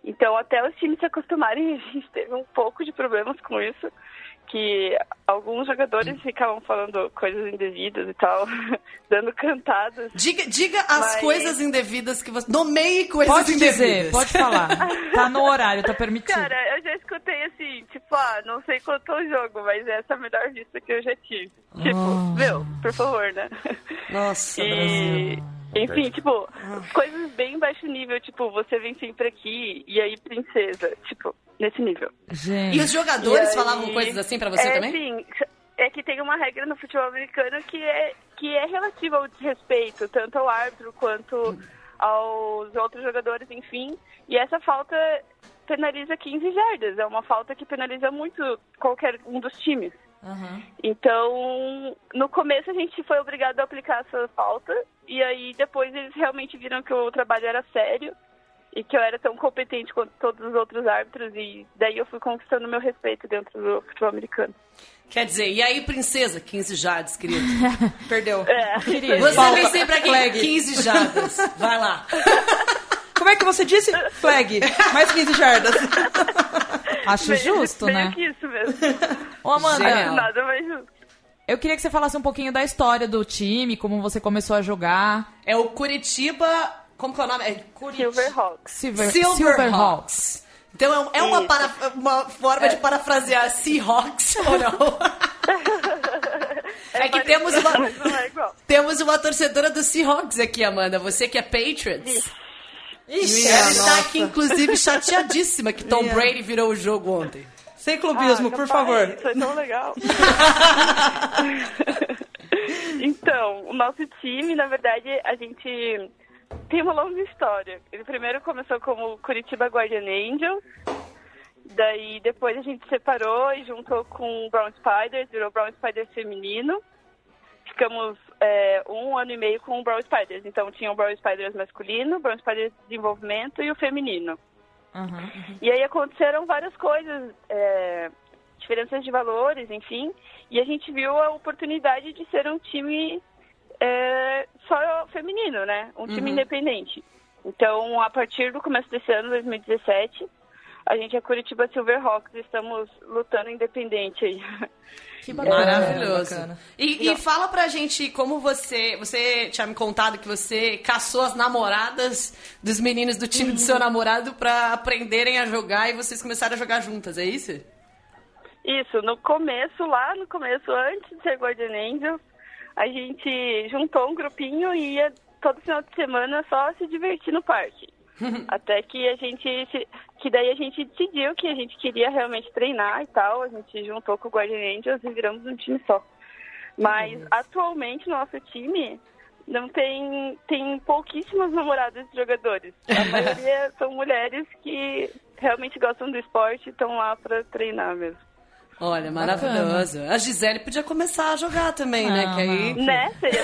Então, até os times se acostumarem, a gente teve um pouco de problemas com isso, que alguns jogadores ficavam falando coisas indevidas e tal, dando cantadas. Diga as coisas indevidas que você... Nomeie coisas Pode indevidas. dizer, pode falar. Tá no horário, tá permitido. Cara, eu já escutei assim, tipo, não sei quanto é o jogo, mas essa é a melhor vista que eu já tive. Tipo, meu, por favor, né? Nossa, e... Enfim, tipo, coisas bem baixo nível, tipo, você vem sempre aqui, e aí princesa, tipo, nesse nível. Gente. E os jogadores E aí- falavam coisas assim pra você também? Sim, é que tem uma regra no futebol americano que é relativa ao desrespeito, tanto ao árbitro quanto aos outros jogadores, enfim. E essa falta penaliza 15 jardas, é uma falta que penaliza muito qualquer um dos times. Então, no começo a gente foi obrigado a aplicar essa falta, e aí depois eles realmente viram que o trabalho era sério e que eu era tão competente quanto todos os outros árbitros, e daí eu fui conquistando meu respeito dentro do futebol americano. Quer dizer, e aí, princesa? 15 jardas, querido. Perdeu. Querido. Você vem sempre aqui, Flag. 15 jardas. Vai lá. Como é que você disse? Flag. Mais 15 jardas. Acho justo, Meio né? que isso mesmo. Ô, Amanda, Genial. Nada mais justo. eu queria que você falasse um pouquinho da história do time, como você começou a jogar. É o Curitiba... Como que é o nome? É Silverhawks. Silverhawks. Então é uma forma de parafrasear Seahawks, ou não? É que temos uma, Não é igual. temos uma torcedora do Seahawks aqui, Amanda. Você que é Patriots. Ixi, Ela nossa. está aqui, inclusive, chateadíssima que Tom Minha. Brady virou o jogo ontem. Sem clubismo, por capaz, favor. Foi tão legal. Então, o nosso time, na verdade, a gente tem uma longa história. Ele primeiro começou como Curitiba Guardian Angels, daí depois a gente separou e juntou com o Brown Spiders, virou Brown Spiders feminino. Ficamos 1 ano e meio com o Brown Spiders. Então tinha o Brown Spiders masculino, o Brown Spiders desenvolvimento e o feminino. E aí aconteceram várias coisas, diferenças de valores, enfim, e a gente viu a oportunidade de ser um time só feminino, né? Um time independente. Então, a partir do começo desse ano, 2017, a gente é Curitiba Silverhawks e estamos lutando independente aí. Que maravilhoso. bacana. E fala pra gente como você tinha me contado que você caçou as namoradas dos meninos do time do seu namorado pra aprenderem a jogar e vocês começaram a jogar juntas, é isso? Isso, lá no começo, antes de ser Guardian Angels, a gente juntou um grupinho e ia todo final de semana só se divertir no parque. Até que daí a gente decidiu que a gente queria realmente treinar e tal, a gente juntou com o Guardian Angels e viramos um time só. Mas atualmente nosso time não tem pouquíssimas namoradas de jogadores. A maioria são mulheres que realmente gostam do esporte e estão lá pra treinar mesmo. Olha, maravilhoso. A Gisele podia começar a jogar também, né? Que aí... Né? Seria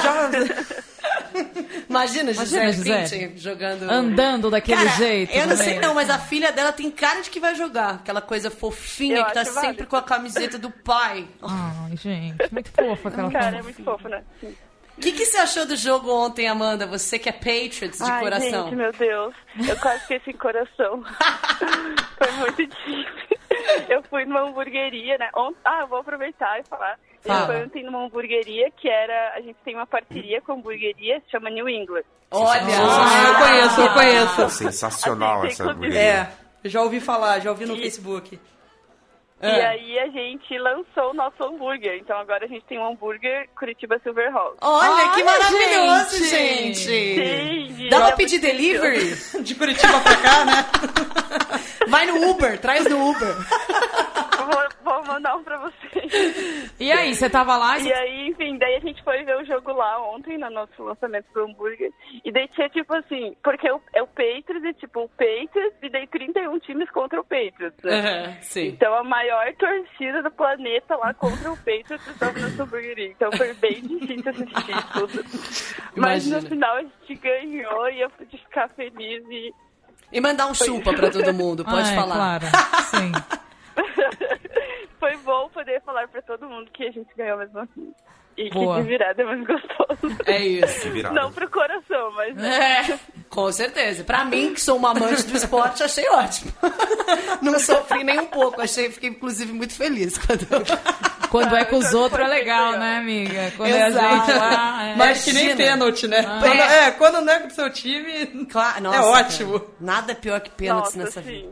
Imagina Gisele Gisele. Bündchen jogando... Andando daquele Cara, jeito. eu não né? sei não, mas a filha dela tem cara de que vai jogar. Aquela coisa fofinha Eu que tá acho sempre válido. com a camiseta do pai. Ai, gente, muito fofa aquela Cara, é muito fofo, né? Sim. O que você achou do jogo ontem, Amanda? Você que é Patriots de Ai, coração. gente, meu Deus. Eu quase esqueci coração. Foi muito difícil. Eu fui numa hamburgueria, né? Eu vou aproveitar e falar. Fala. Eu fui ontem numa hamburgueria que a gente tem uma parceria com a hamburgueria, se chama New England. Olha! eu conheço. Sensacional Assim, essa inclusive- hamburgueria. Eu já ouvi falar, já ouvi no Facebook. E aí a gente lançou o nosso hambúrguer. Então agora a gente tem um hambúrguer Curitiba Silverhawks. Olha, que Olha, maravilhoso, gente. gente! Sim, Dá pra é pedir muito delivery? De Curitiba pra cá, né? Vai no Uber, traz no Uber. Vou mandar um pra vocês. E aí, você tava lá E aí, enfim, daí a gente foi ver o jogo lá ontem, no nosso lançamento do hambúrguer. E daí tinha, tipo assim, porque é o Patriots e, tipo, o Patriots, e daí 31 times contra o Patriots, né? Sim. Então, a maior torcida do planeta lá contra o Patriots estava nessa hamburgueria. Então, foi bem difícil assistir tudo. Mas, Imagina. no final, a gente ganhou e eu pude ficar feliz e... E mandar um chupa pra todo mundo, pode falar. Claro, sim. Foi bom poder falar pra todo mundo que a gente ganhou mesmo assim. E Boa. que de virada é mais gostoso. É isso. Virada. Não pro coração, mas... É, Com certeza. Pra mim, que sou uma amante do esporte, achei ótimo. Não sofri nem um pouco. Fiquei, inclusive, muito feliz. Quando é com os outros é legal, né, amiga? Quando Exato. é a gente lá... Mas que nem pênalti, né? Quando não é com o seu time, Claro, nossa, é ótimo. cara. Nada pior que pênaltis Nossa, nessa sim. vida.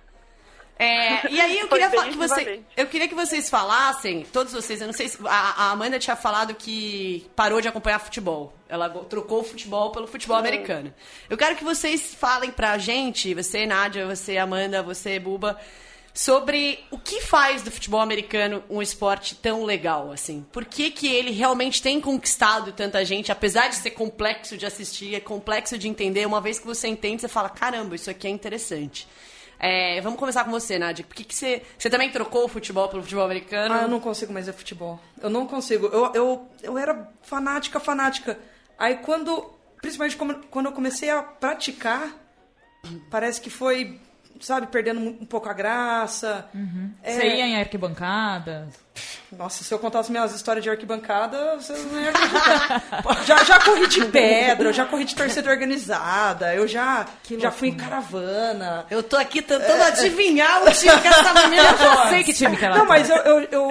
E aí eu Foi queria, bem eu queria que vocês falassem, todos vocês, eu não sei se a Amanda tinha falado que parou de acompanhar futebol. Ela trocou o futebol pelo futebol americano. Eu quero que vocês falem pra gente, você, Nádia, você, Amanda, você, Buba, sobre o que faz do futebol americano um esporte tão legal, assim. Por que ele realmente tem conquistado tanta gente, apesar de ser complexo de assistir, é complexo de entender. Uma vez que você entende, você fala, caramba, isso aqui é interessante. Vamos começar com você, Nádia. Por que você também trocou o futebol pelo futebol americano? Eu não consigo mais ver futebol. Eu não consigo. Eu era fanática. Aí principalmente quando eu comecei a praticar, parece que foi, sabe, perdendo um pouco a graça. Você ia em arquibancada? Nossa, se eu contasse minhas histórias de arquibancada, vocês não iam acreditar. já corri de pedra, eu já corri de torcida organizada, eu já fui em caravana. Eu tô aqui tentando adivinhar o time que essa menina Eu gosta. sei que time que ela Não, torce. mas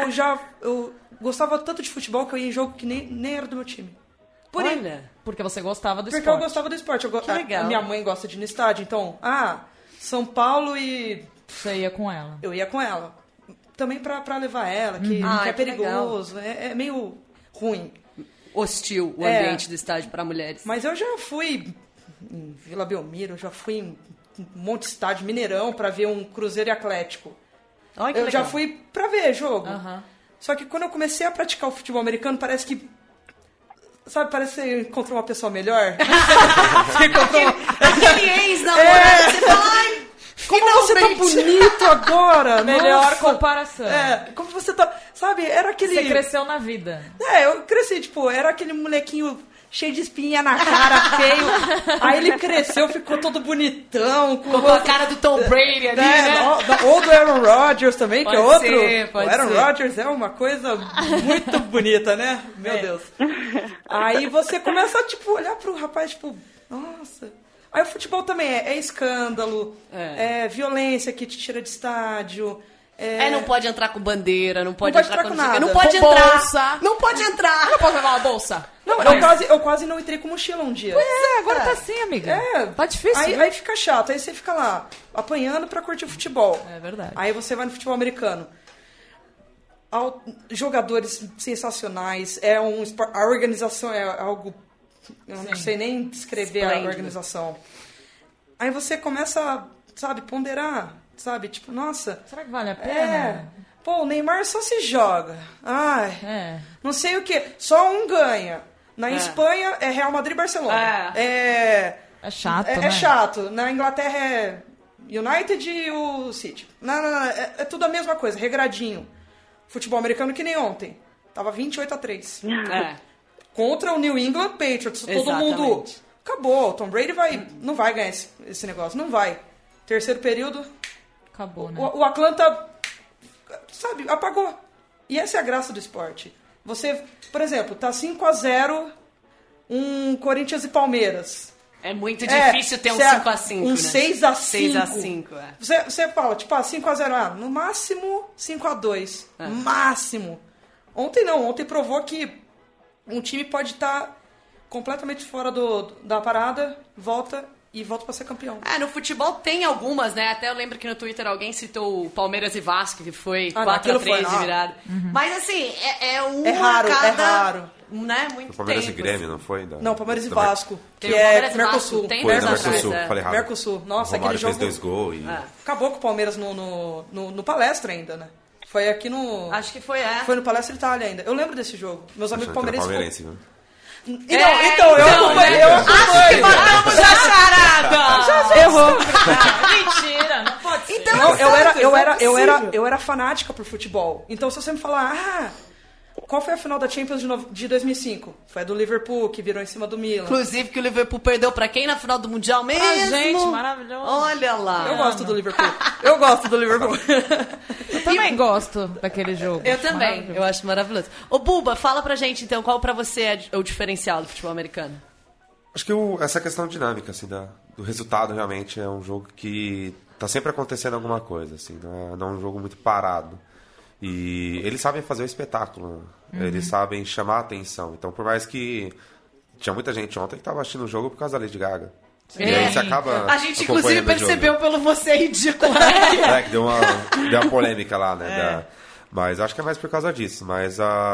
eu gostava tanto de futebol que eu ia em jogo que nem era do meu time. Olha, Porque você gostava do Porque esporte. eu gostava do esporte. Que legal. A minha mãe gosta de ir no estádio, então, São Paulo e Você ia com ela. eu ia com ela. Também pra levar ela, que é que perigoso, é meio ruim. hostil o ambiente do estádio para mulheres. Mas eu já fui em Vila Belmiro, eu já fui em um monte de estádio, Mineirão, pra ver um Cruzeiro e Atlético. Olha que Eu já legal. fui pra ver jogo. Aham. Só que quando eu comecei a praticar o futebol americano, parece que... Sabe, parece que você encontrou uma pessoa melhor. Você encontrou Aquele ex-namorado, você fala, ai, Como você tá bonito agora! Melhor Nossa. comparação. Como você tá... Sabe, era aquele... Você cresceu na vida. Eu cresci, tipo, era aquele molequinho cheio de espinha na cara, feio. Aí ele cresceu, ficou todo bonitão. com a cara do Tom Brady ali, né? Ou do Aaron Rodgers também, que é Pode outro. ser, pode o Aaron ser. Rodgers é uma coisa muito bonita, né? Meu Deus. Aí você começa a, tipo, olhar pro rapaz, tipo, nossa... Aí o futebol também é escândalo, é violência que te tira de estádio. Não pode entrar com bandeira, não pode pode entrar entrar com com nada. não pode Com entrar. bolsa. Não pode entrar. Não posso levar uma bolsa? Não, eu quase não entrei com mochila um dia. Agora tá assim, amiga. Tá difícil, Aí, né? aí fica chato, aí você fica lá, apanhando pra curtir o futebol. É verdade. Aí você vai no futebol americano. Jogadores sensacionais, a organização é algo... Eu não sei nem descrever Esplêndido. a organização. Aí você começa a, sabe, ponderar, sabe? Tipo, nossa... Será que vale a pena? Pô, o Neymar só se joga. Ai, não sei o quê. Só um ganha. Na Espanha é Real Madrid e Barcelona. É chato, né? É chato. Na Inglaterra é United e o City. Não, é tudo a mesma coisa, regradinho. Futebol americano que nem ontem. Tava 28-3. Contra o New England Patriots. Todo Exatamente. mundo... Acabou. O Tom Brady não vai ganhar esse negócio. Não vai. Terceiro período... Acabou, né? O Atlanta, sabe, apagou. E essa é a graça do esporte. Você, por exemplo, tá 5-0 um Corinthians e Palmeiras. É muito difícil ter um 5-5, um né? 6-5. 6-5, Você fala, tipo, 5-0, no máximo 5-2. Máximo. Ontem provou que um time pode estar completamente fora da parada, volta pra ser campeão. No futebol tem algumas, né? Até eu lembro que no Twitter alguém citou o Palmeiras e Vasco, que foi 4-3 de virada. Mas assim, É raro. Né? Muito O Palmeiras tempo. e Grêmio, não foi? Não, Palmeiras e Vasco, que Teve o é Palmeiras e Mercosul. Vasco, tem Foi anos na atrás, Mercosul, falei errado. Mercosul. Nossa, o Romário aquele jogo... fez 2 gols e... Acabou com o Palmeiras no Palestra ainda, né? Foi aqui no... Acho que foi, Foi no Palestra Itália ainda. Eu lembro desse jogo. Meus amigos palmeirenses... palmeirense, viu? Então, eu acompanhei. Acho que matamos a charada! Errou. Mentira, não pode ser. Então, Não, exato, eu era fanática por futebol. Então, se você me falar, qual foi a final da Champions de 2005? Foi a do Liverpool, que virou em cima do Milan. Inclusive que o Liverpool perdeu pra quem na final do Mundial mesmo? gente, maravilhoso. Olha lá. Eu gosto do Liverpool. Eu gosto do Liverpool. Eu também gosto daquele jogo. Eu também, eu acho maravilhoso. Ô Buba, fala pra gente então, qual pra você é o diferencial do futebol americano? Acho que essa questão dinâmica, assim, do resultado, realmente, é um jogo que tá sempre acontecendo alguma coisa, assim, não é um jogo muito parado. E eles sabem fazer o espetáculo, né? Eles sabem chamar a atenção. Então, por mais que tinha muita gente ontem que tava assistindo o jogo por causa da Lady Gaga. E aí você acaba a gente, inclusive, percebeu pelo Você Ridículo. Que deu uma polêmica lá, né? Mas acho que é mais por causa disso. Mas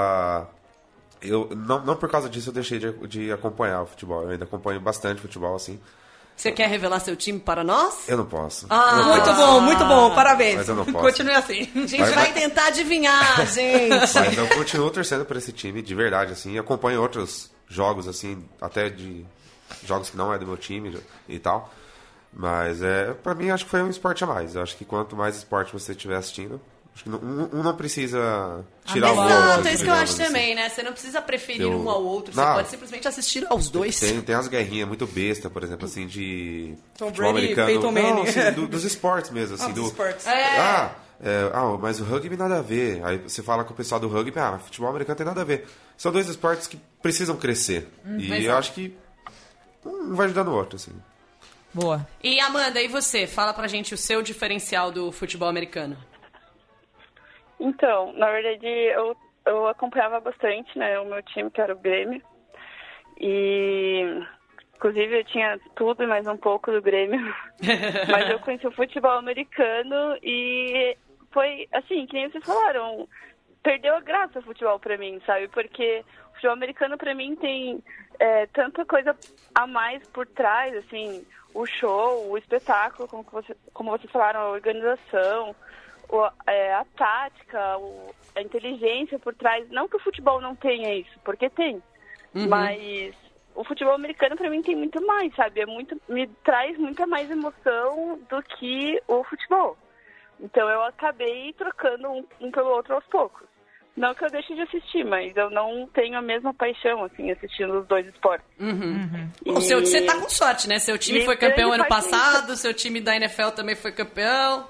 não por causa disso eu deixei de acompanhar o futebol. Eu ainda acompanho bastante futebol, assim. Você quer revelar seu time para nós? Eu não posso. Muito bom, parabéns. Mas eu não posso. Continue assim. A gente vai tentar adivinhar, gente. Mas eu continuo torcendo por esse time, de verdade, assim. Acompanho outros jogos, assim, até de jogos que não é do meu time e tal. Mas, pra mim, acho que foi um esporte a mais. Eu acho que quanto mais esporte você estiver assistindo, acho que um não precisa tirar o outro. Exato, é isso que eu acho também, né? Você não precisa preferir um ao outro, você pode simplesmente assistir aos dois. Tem umas guerrinhas muito besta, por exemplo, assim, de Tom futebol Brady, americano. Peyton Manning. Não, assim, dos esportes mesmo, assim. Dos esportes. Mas o rugby nada a ver. Aí você fala com o pessoal do rugby, futebol americano tem nada a ver. São dois esportes que precisam crescer. E eu acho que um vai ajudar no outro, assim. Boa. E Amanda, e você? Fala pra gente o seu diferencial do futebol americano. Então, na verdade, eu acompanhava bastante, né, o meu time, que era o Grêmio. E, inclusive, eu tinha tudo e mais um pouco do Grêmio. Mas eu conheci o futebol americano e foi, assim, que nem vocês falaram, perdeu a graça o futebol pra mim, sabe? Porque o futebol americano, pra mim, tem tanta coisa a mais por trás, assim, o show, o espetáculo, como vocês falaram, a organização, a tática, a inteligência por trás. Não que o futebol não tenha isso, porque tem. Mas o futebol americano pra mim tem muito mais, sabe? Me traz muita mais emoção do que o futebol. Então eu acabei trocando um pelo outro aos poucos. Não que eu deixe de assistir, mas eu não tenho a mesma paixão, assim, assistindo os dois esportes. Você tá com sorte, né? Seu time foi campeão ano passado, seu time da NFL também foi campeão.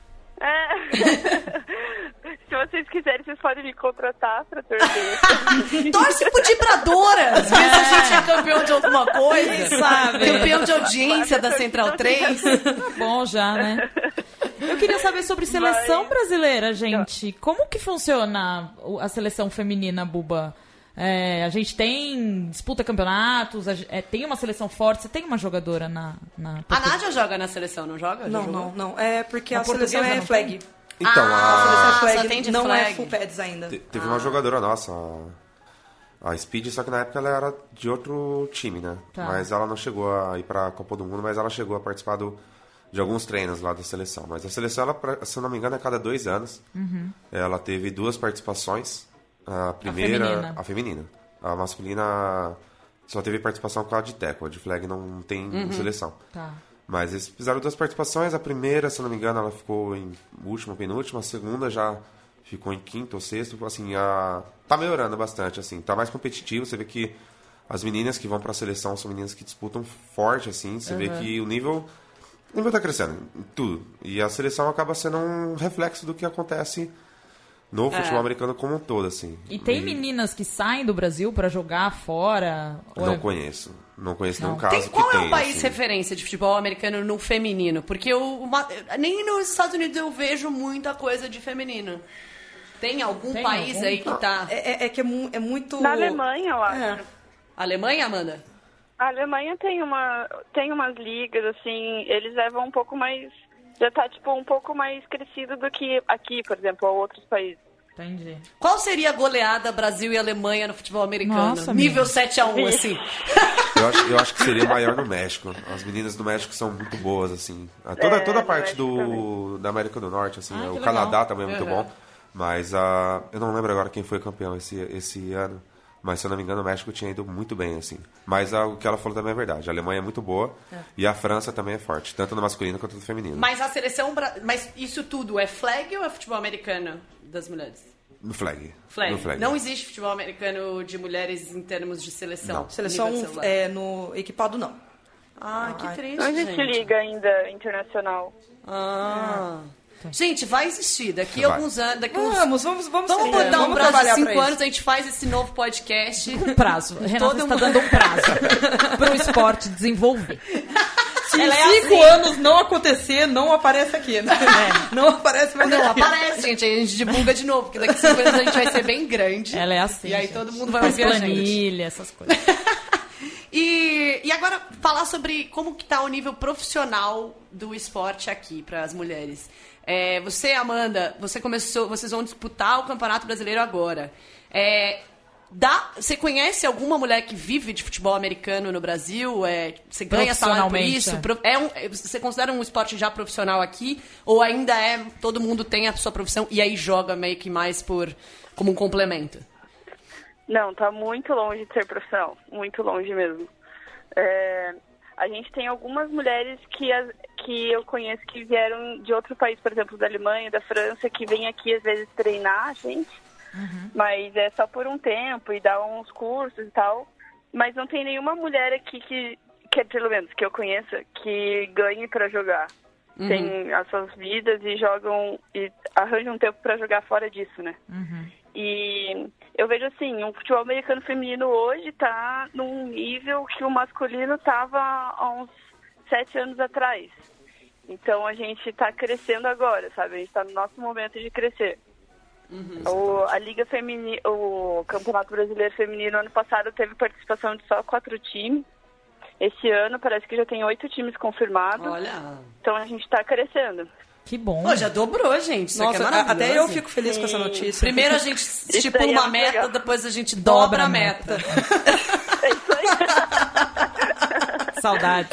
Se vocês quiserem, vocês podem me contratar pra torcer. Torce pro Dibradoras! Vê se a gente é campeão de alguma coisa, sabe? Campeão de audiência da Central 3. Tá bom já, né? Eu queria saber sobre seleção brasileira, gente. Como que funciona a seleção feminina, Buba? A gente disputa campeonatos, tem uma seleção forte. Você tem uma jogadora na A Nádia joga na seleção, não joga? Não. É porque a seleção é flag. Então, A seleção só flag tem de não flag. é full pads ainda. Teve uma jogadora nossa, a Speed, só que na época ela era de outro time, né? Tá. Mas ela não chegou a ir pra Copa do Mundo, mas ela chegou a participar de alguns treinos lá da seleção. Mas a seleção, ela, se eu não me engano, a cada 2 anos. Ela teve 2 participações. A primeira, a feminina. A masculina só teve participação com a de tackle. A de flag não tem seleção. Tá. Mas eles fizeram 2 participações. A primeira, se eu não me engano, ela ficou em última, penúltima. A segunda já ficou em quinto ou sexto. Assim, tá melhorando bastante, assim. Tá mais competitivo. Você vê que as meninas que vão pra seleção são meninas que disputam forte, assim. Você vê que o nível tá crescendo em tudo. E a seleção acaba sendo um reflexo do que acontece no futebol americano como um todo, assim. E tem meninas que saem do Brasil pra jogar fora? Não conheço. Não conheço nenhum caso que Qual tenha. é o país assim. referência de futebol americano no feminino? Porque nem nos Estados Unidos eu vejo muita coisa de feminino. Tem algum país aí que tá... É que é muito... Na Alemanha, eu acho. Alemanha, Amanda? A Alemanha tem umas ligas, assim, eles levam um pouco mais... Já tá, tipo, um pouco mais crescido do que aqui, por exemplo, ou outros países. Entendi. Qual seria a goleada Brasil e Alemanha no futebol americano? Nossa, nível amiga. 7-1, assim. Eu acho que seria maior no México. As meninas do México são muito boas, assim. Toda a parte da América do Norte, assim. O Canadá também é muito bom. Mas eu não lembro agora quem foi campeão esse ano. Mas, se eu não me engano, o México tinha ido muito bem, assim. Mas o que ela falou também é verdade. A Alemanha é muito boa e a França também é forte. Tanto no masculino quanto no feminino. Mas a seleção... Mas isso tudo é flag ou é futebol americano das mulheres? No flag. Flag. No flag. Não existe futebol americano de mulheres em termos de seleção? Não. Seleção nível celular. no equipado, não. Que triste, Não existe gente. liga ainda internacional. Gente, vai existir. Daqui a alguns anos... Vamos botar um prazo de 5 anos, a gente faz esse novo podcast. Um prazo. Renata está dando um prazo para o esporte desenvolver. Se Ela em é 5 assim. anos não acontecer, não aparece aqui, né? Não aparece mais Não, aqui. aparece, gente. Aí a gente divulga de novo, porque daqui 5 anos a gente vai ser bem grande. Ela é assim. E aí gente. todo mundo vai Faz ouvir a gente. planilha, essas coisas. E agora, falar sobre como que tá o nível profissional do esporte aqui para as mulheres. Você, Amanda, vocês vão disputar o Campeonato Brasileiro agora. Você conhece alguma mulher que vive de futebol americano no Brasil? Você ganha salário por isso? Você considera um esporte já profissional aqui? Ou ainda todo mundo tem a sua profissão e aí joga meio que mais como um complemento? Não, tá muito longe de ser profissional. Muito longe mesmo. A gente tem algumas mulheres que eu conheço que vieram de outro país, por exemplo, da Alemanha, da França, que vêm aqui às vezes treinar a gente. Uhum. Mas é só por um tempo e dá uns cursos e tal. Mas não tem nenhuma mulher aqui que pelo menos que eu conheça, que ganhe pra jogar. Uhum. Tem as suas vidas e jogam e arranjam um tempo pra jogar fora disso, né? Uhum. E eu vejo assim, o futebol americano feminino hoje tá num nível que o masculino tava há uns 7 anos atrás. Então a gente tá crescendo agora, sabe? A gente tá no nosso momento de crescer. Uhum. A Liga Feminina, o Campeonato Brasileiro Feminino, ano passado teve participação de só 4 times. Esse ano parece que já tem 8 times confirmados. Olha. Então a gente tá crescendo. Que bom. Pô, já dobrou, gente. Isso Nossa, aqui é até eu fico feliz com essa notícia. Primeiro a gente estipula uma meta, legal. Depois a gente dobra a meta. É isso aí. Saudades.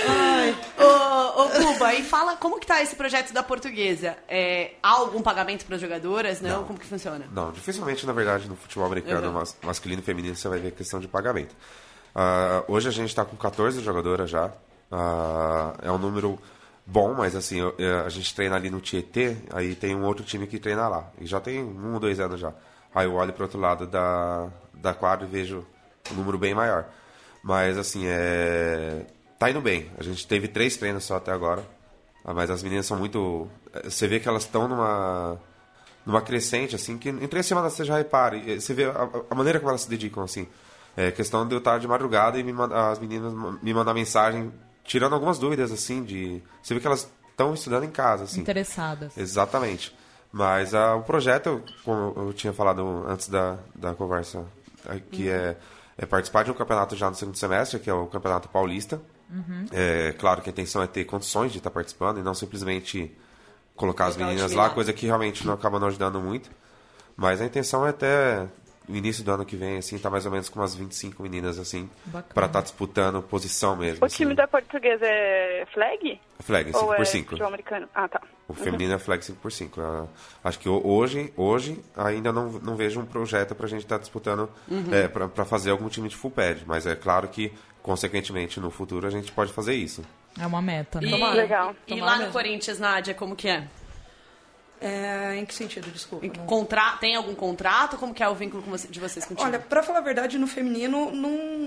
Ô, Cuba, e fala como que tá esse projeto da Portuguesa? Há algum pagamento para as jogadoras? Não? Como que funciona? Não, dificilmente, na verdade, no futebol americano, masculino e feminino, você vai ver questão de pagamento. Hoje a gente está com 14 jogadoras já. É um número bom, mas assim, a gente treina ali no Tietê, aí tem um outro time que treina lá. E já tem 1 ou 2 anos já. Aí eu olho para o outro lado da quadra e vejo um número bem maior. Mas assim, tá indo bem. A gente teve 3 treinos só até agora. Mas as meninas são muito... Você vê que elas estão numa crescente, assim, que em 3 semanas você já repara. E você vê a maneira como elas se dedicam, assim. Questão de eu estar de madrugada e as meninas me mandar mensagem tirando algumas dúvidas, assim, você vê que elas estão estudando em casa, assim. Interessadas. Exatamente. Mas o projeto, como eu tinha falado antes da conversa, que é participar de um campeonato já no segundo semestre, que é o Campeonato Paulista. Uhum. Claro que a intenção é ter condições de estar participando e não simplesmente colocar as meninas lá, coisa que realmente não acaba não ajudando muito. Mas a intenção é até no início do ano que vem, assim, tá mais ou menos com umas 25 meninas, assim, para estar disputando posição mesmo. O time da Portuguesa é flag? Flag, 5x5. Ou é futebol americano? Ah, tá. O feminino é flag 5x5. Acho que hoje ainda não vejo um projeto pra gente estar disputando, pra fazer algum time de full pad, mas é claro que, consequentemente, no futuro a gente pode fazer isso. É uma meta, né? Legal. E lá no Corinthians, Nádia, como que é? Em que sentido? Desculpa. Tem algum contrato? Como que é o vínculo de vocês com o time? Olha, pra falar a verdade, no feminino, não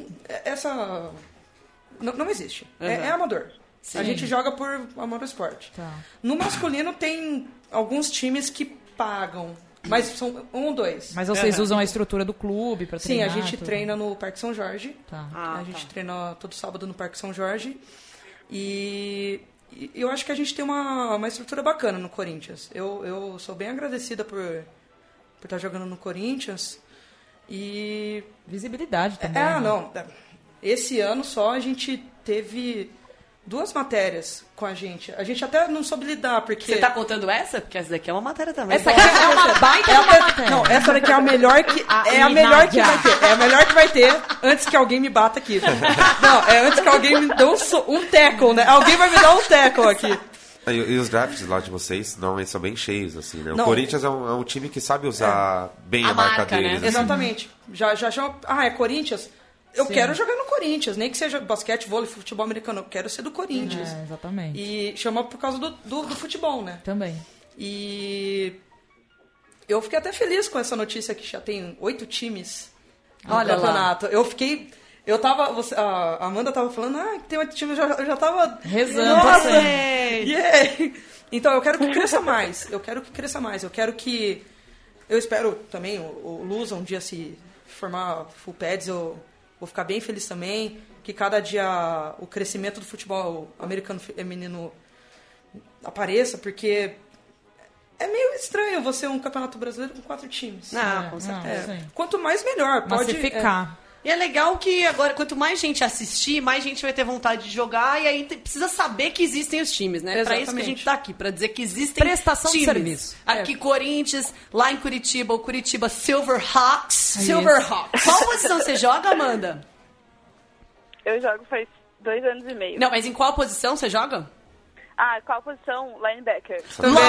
existe. É amador. Sim. A gente joga por amor ao esporte. Tá. No masculino tem alguns times que pagam, mas são 1 ou 2. Mas vocês usam a estrutura do clube pra treinar? Sim, a gente treina no Parque São Jorge. Tá. A gente treina todo sábado no Parque São Jorge. E eu acho que a gente tem uma estrutura bacana no Corinthians. Eu sou bem agradecida por estar jogando no Corinthians. E... visibilidade também. Não. Esse ano só a gente teve 2 matérias com a gente. A gente até não soube lidar, porque... Você tá contando essa? Porque essa daqui é uma matéria também. Essa aqui é uma baita matéria. Não, essa daqui é a melhor que... a melhor que vai ter. É a melhor que vai ter antes que alguém me bata aqui. Não, antes que alguém me dê um tackle, né? Alguém vai me dar um tackle aqui. E os drafts lá de vocês normalmente são bem cheios, assim, né? O Corinthians é um time que sabe usar bem a marca deles. Né? Assim. Exatamente. Já é Corinthians? Eu quero jogar no Corinthians, nem que seja basquete, vôlei, futebol americano. Eu quero ser do Corinthians. Exatamente. E chama por causa do futebol, né? Também. E eu fiquei até feliz com essa notícia que já tem 8 times no campeonato. A Amanda tava falando, que tem 8 times, eu já tava... rezando. Nossa! Yeah. Então, eu quero que cresça mais. Eu quero que... Eu espero também o Lusa um dia se formar full pads, eu Vou ficar bem feliz também, que cada dia o crescimento do futebol americano feminino apareça, porque é meio estranho você um campeonato brasileiro com 4 times. Com certeza. Quanto mais, melhor. Pode Massificar. E é legal que agora, quanto mais gente assistir, mais gente vai ter vontade de jogar, e aí precisa saber que existem os times, né? Pra isso que a gente tá aqui, pra dizer que existem Prestação de times. serviço. Aqui, Corinthians, lá em Curitiba, o Curitiba Silverhawks. Silverhawks. Qual posição você joga, Amanda? Eu jogo faz 2 anos e meio. Não, mas em qual posição você joga? Qual posição? Linebacker.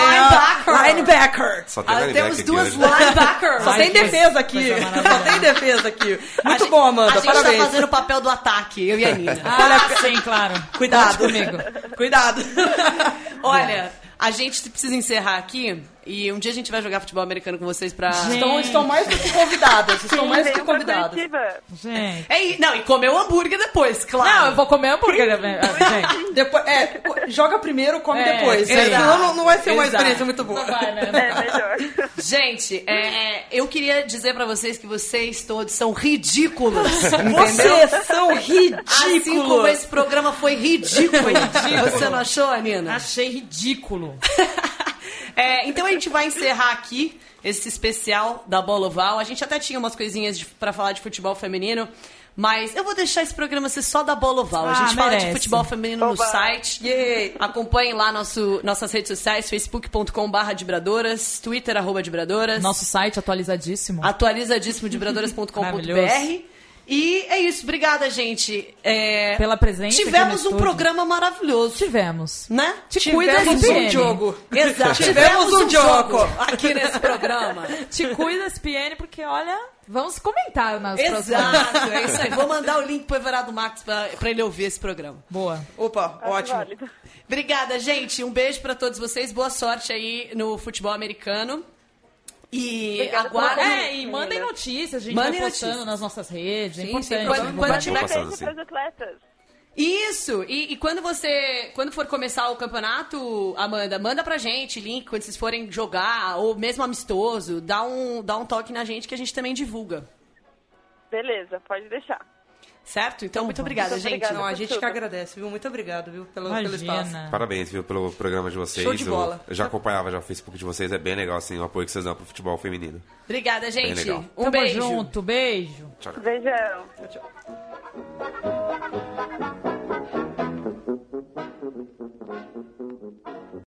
Linebacker. Só tem linebacker Temos aqui duas hoje. linebackers. Só tem defesa aqui. Só tem defesa aqui. Muito bom, Amanda. A gente Parabéns. tá fazendo o papel do ataque, eu e a Nina. Sim, claro. Cuidado. Conte comigo. Cuidado. Olha, a gente precisa encerrar aqui e um dia a gente vai jogar futebol americano com vocês pra... Estão mais do que convidadas. Estão mais do que Venham pra convidadas. Curitiba. Gente. Não, e comer o hambúrguer depois, claro. Não, eu vou comer hambúrguer, gente. Depois, joga primeiro, come depois. exato. Senão não vai ser uma Exato. experiência muito boa. Não vai, né? É melhor. Gente, eu queria dizer pra vocês que vocês todos são ridículos. Vocês são Assim como ridículos. esse programa foi ridículo. Você não achou, Nina? Achei ridículo. Então a gente vai encerrar aqui esse especial da Bola Oval. A gente até tinha umas coisinhas pra falar de futebol feminino, mas eu vou deixar esse programa ser só da Bola Oval. A gente fala de merece. futebol feminino no site. Yay. Acompanhem lá nossas redes sociais, facebook.com/Dibradoras, Twitter @Dibradoras. Nosso site atualizadíssimo. Atualizadíssimo, dibradoras.com.br. Maravilhoso. E é isso. Obrigada, gente. Pela presença. Tivemos aqui no um estúdio. programa maravilhoso. Tivemos. Né? Te cuida, Tivemos SPN. um jogo. Exato. Tivemos um jogo. aqui nesse programa. Te cuida, SPN, porque, olha, vamos comentar nas próximas. Exato, é isso aí. Vou mandar o link pro Everardo Marques pra ele ouvir esse programa. Boa. Opa, Acho ótimo. válido. Obrigada, gente. Um beijo pra todos vocês. Boa sorte aí no futebol americano. E Obrigada aguardem. E mandem notícias, a gente Mandem vai postando notícias. nas nossas redes. É Sim, importante. sim. Quando Vai tiver passando assim. Para os atletas. Isso! E quando for começar o campeonato, Amanda, manda pra gente link quando vocês forem jogar, ou mesmo amistoso, dá um toque na gente que a gente também divulga. Beleza, pode deixar. Certo? Então, muito obrigada, Muito gente. obrigada. Não, a gente que agradece, viu? Muito obrigado, viu? Pelo espaço. Imagina. Parabéns, viu, pelo programa de vocês. Show de bola. Eu já acompanhava já o Facebook de vocês, é bem legal, assim, o apoio que vocês dão pro futebol feminino. Obrigada, gente. legal. Um Tamo beijo. junto, beijo. Tchau, tchau. Beijão. Tchau, tchau.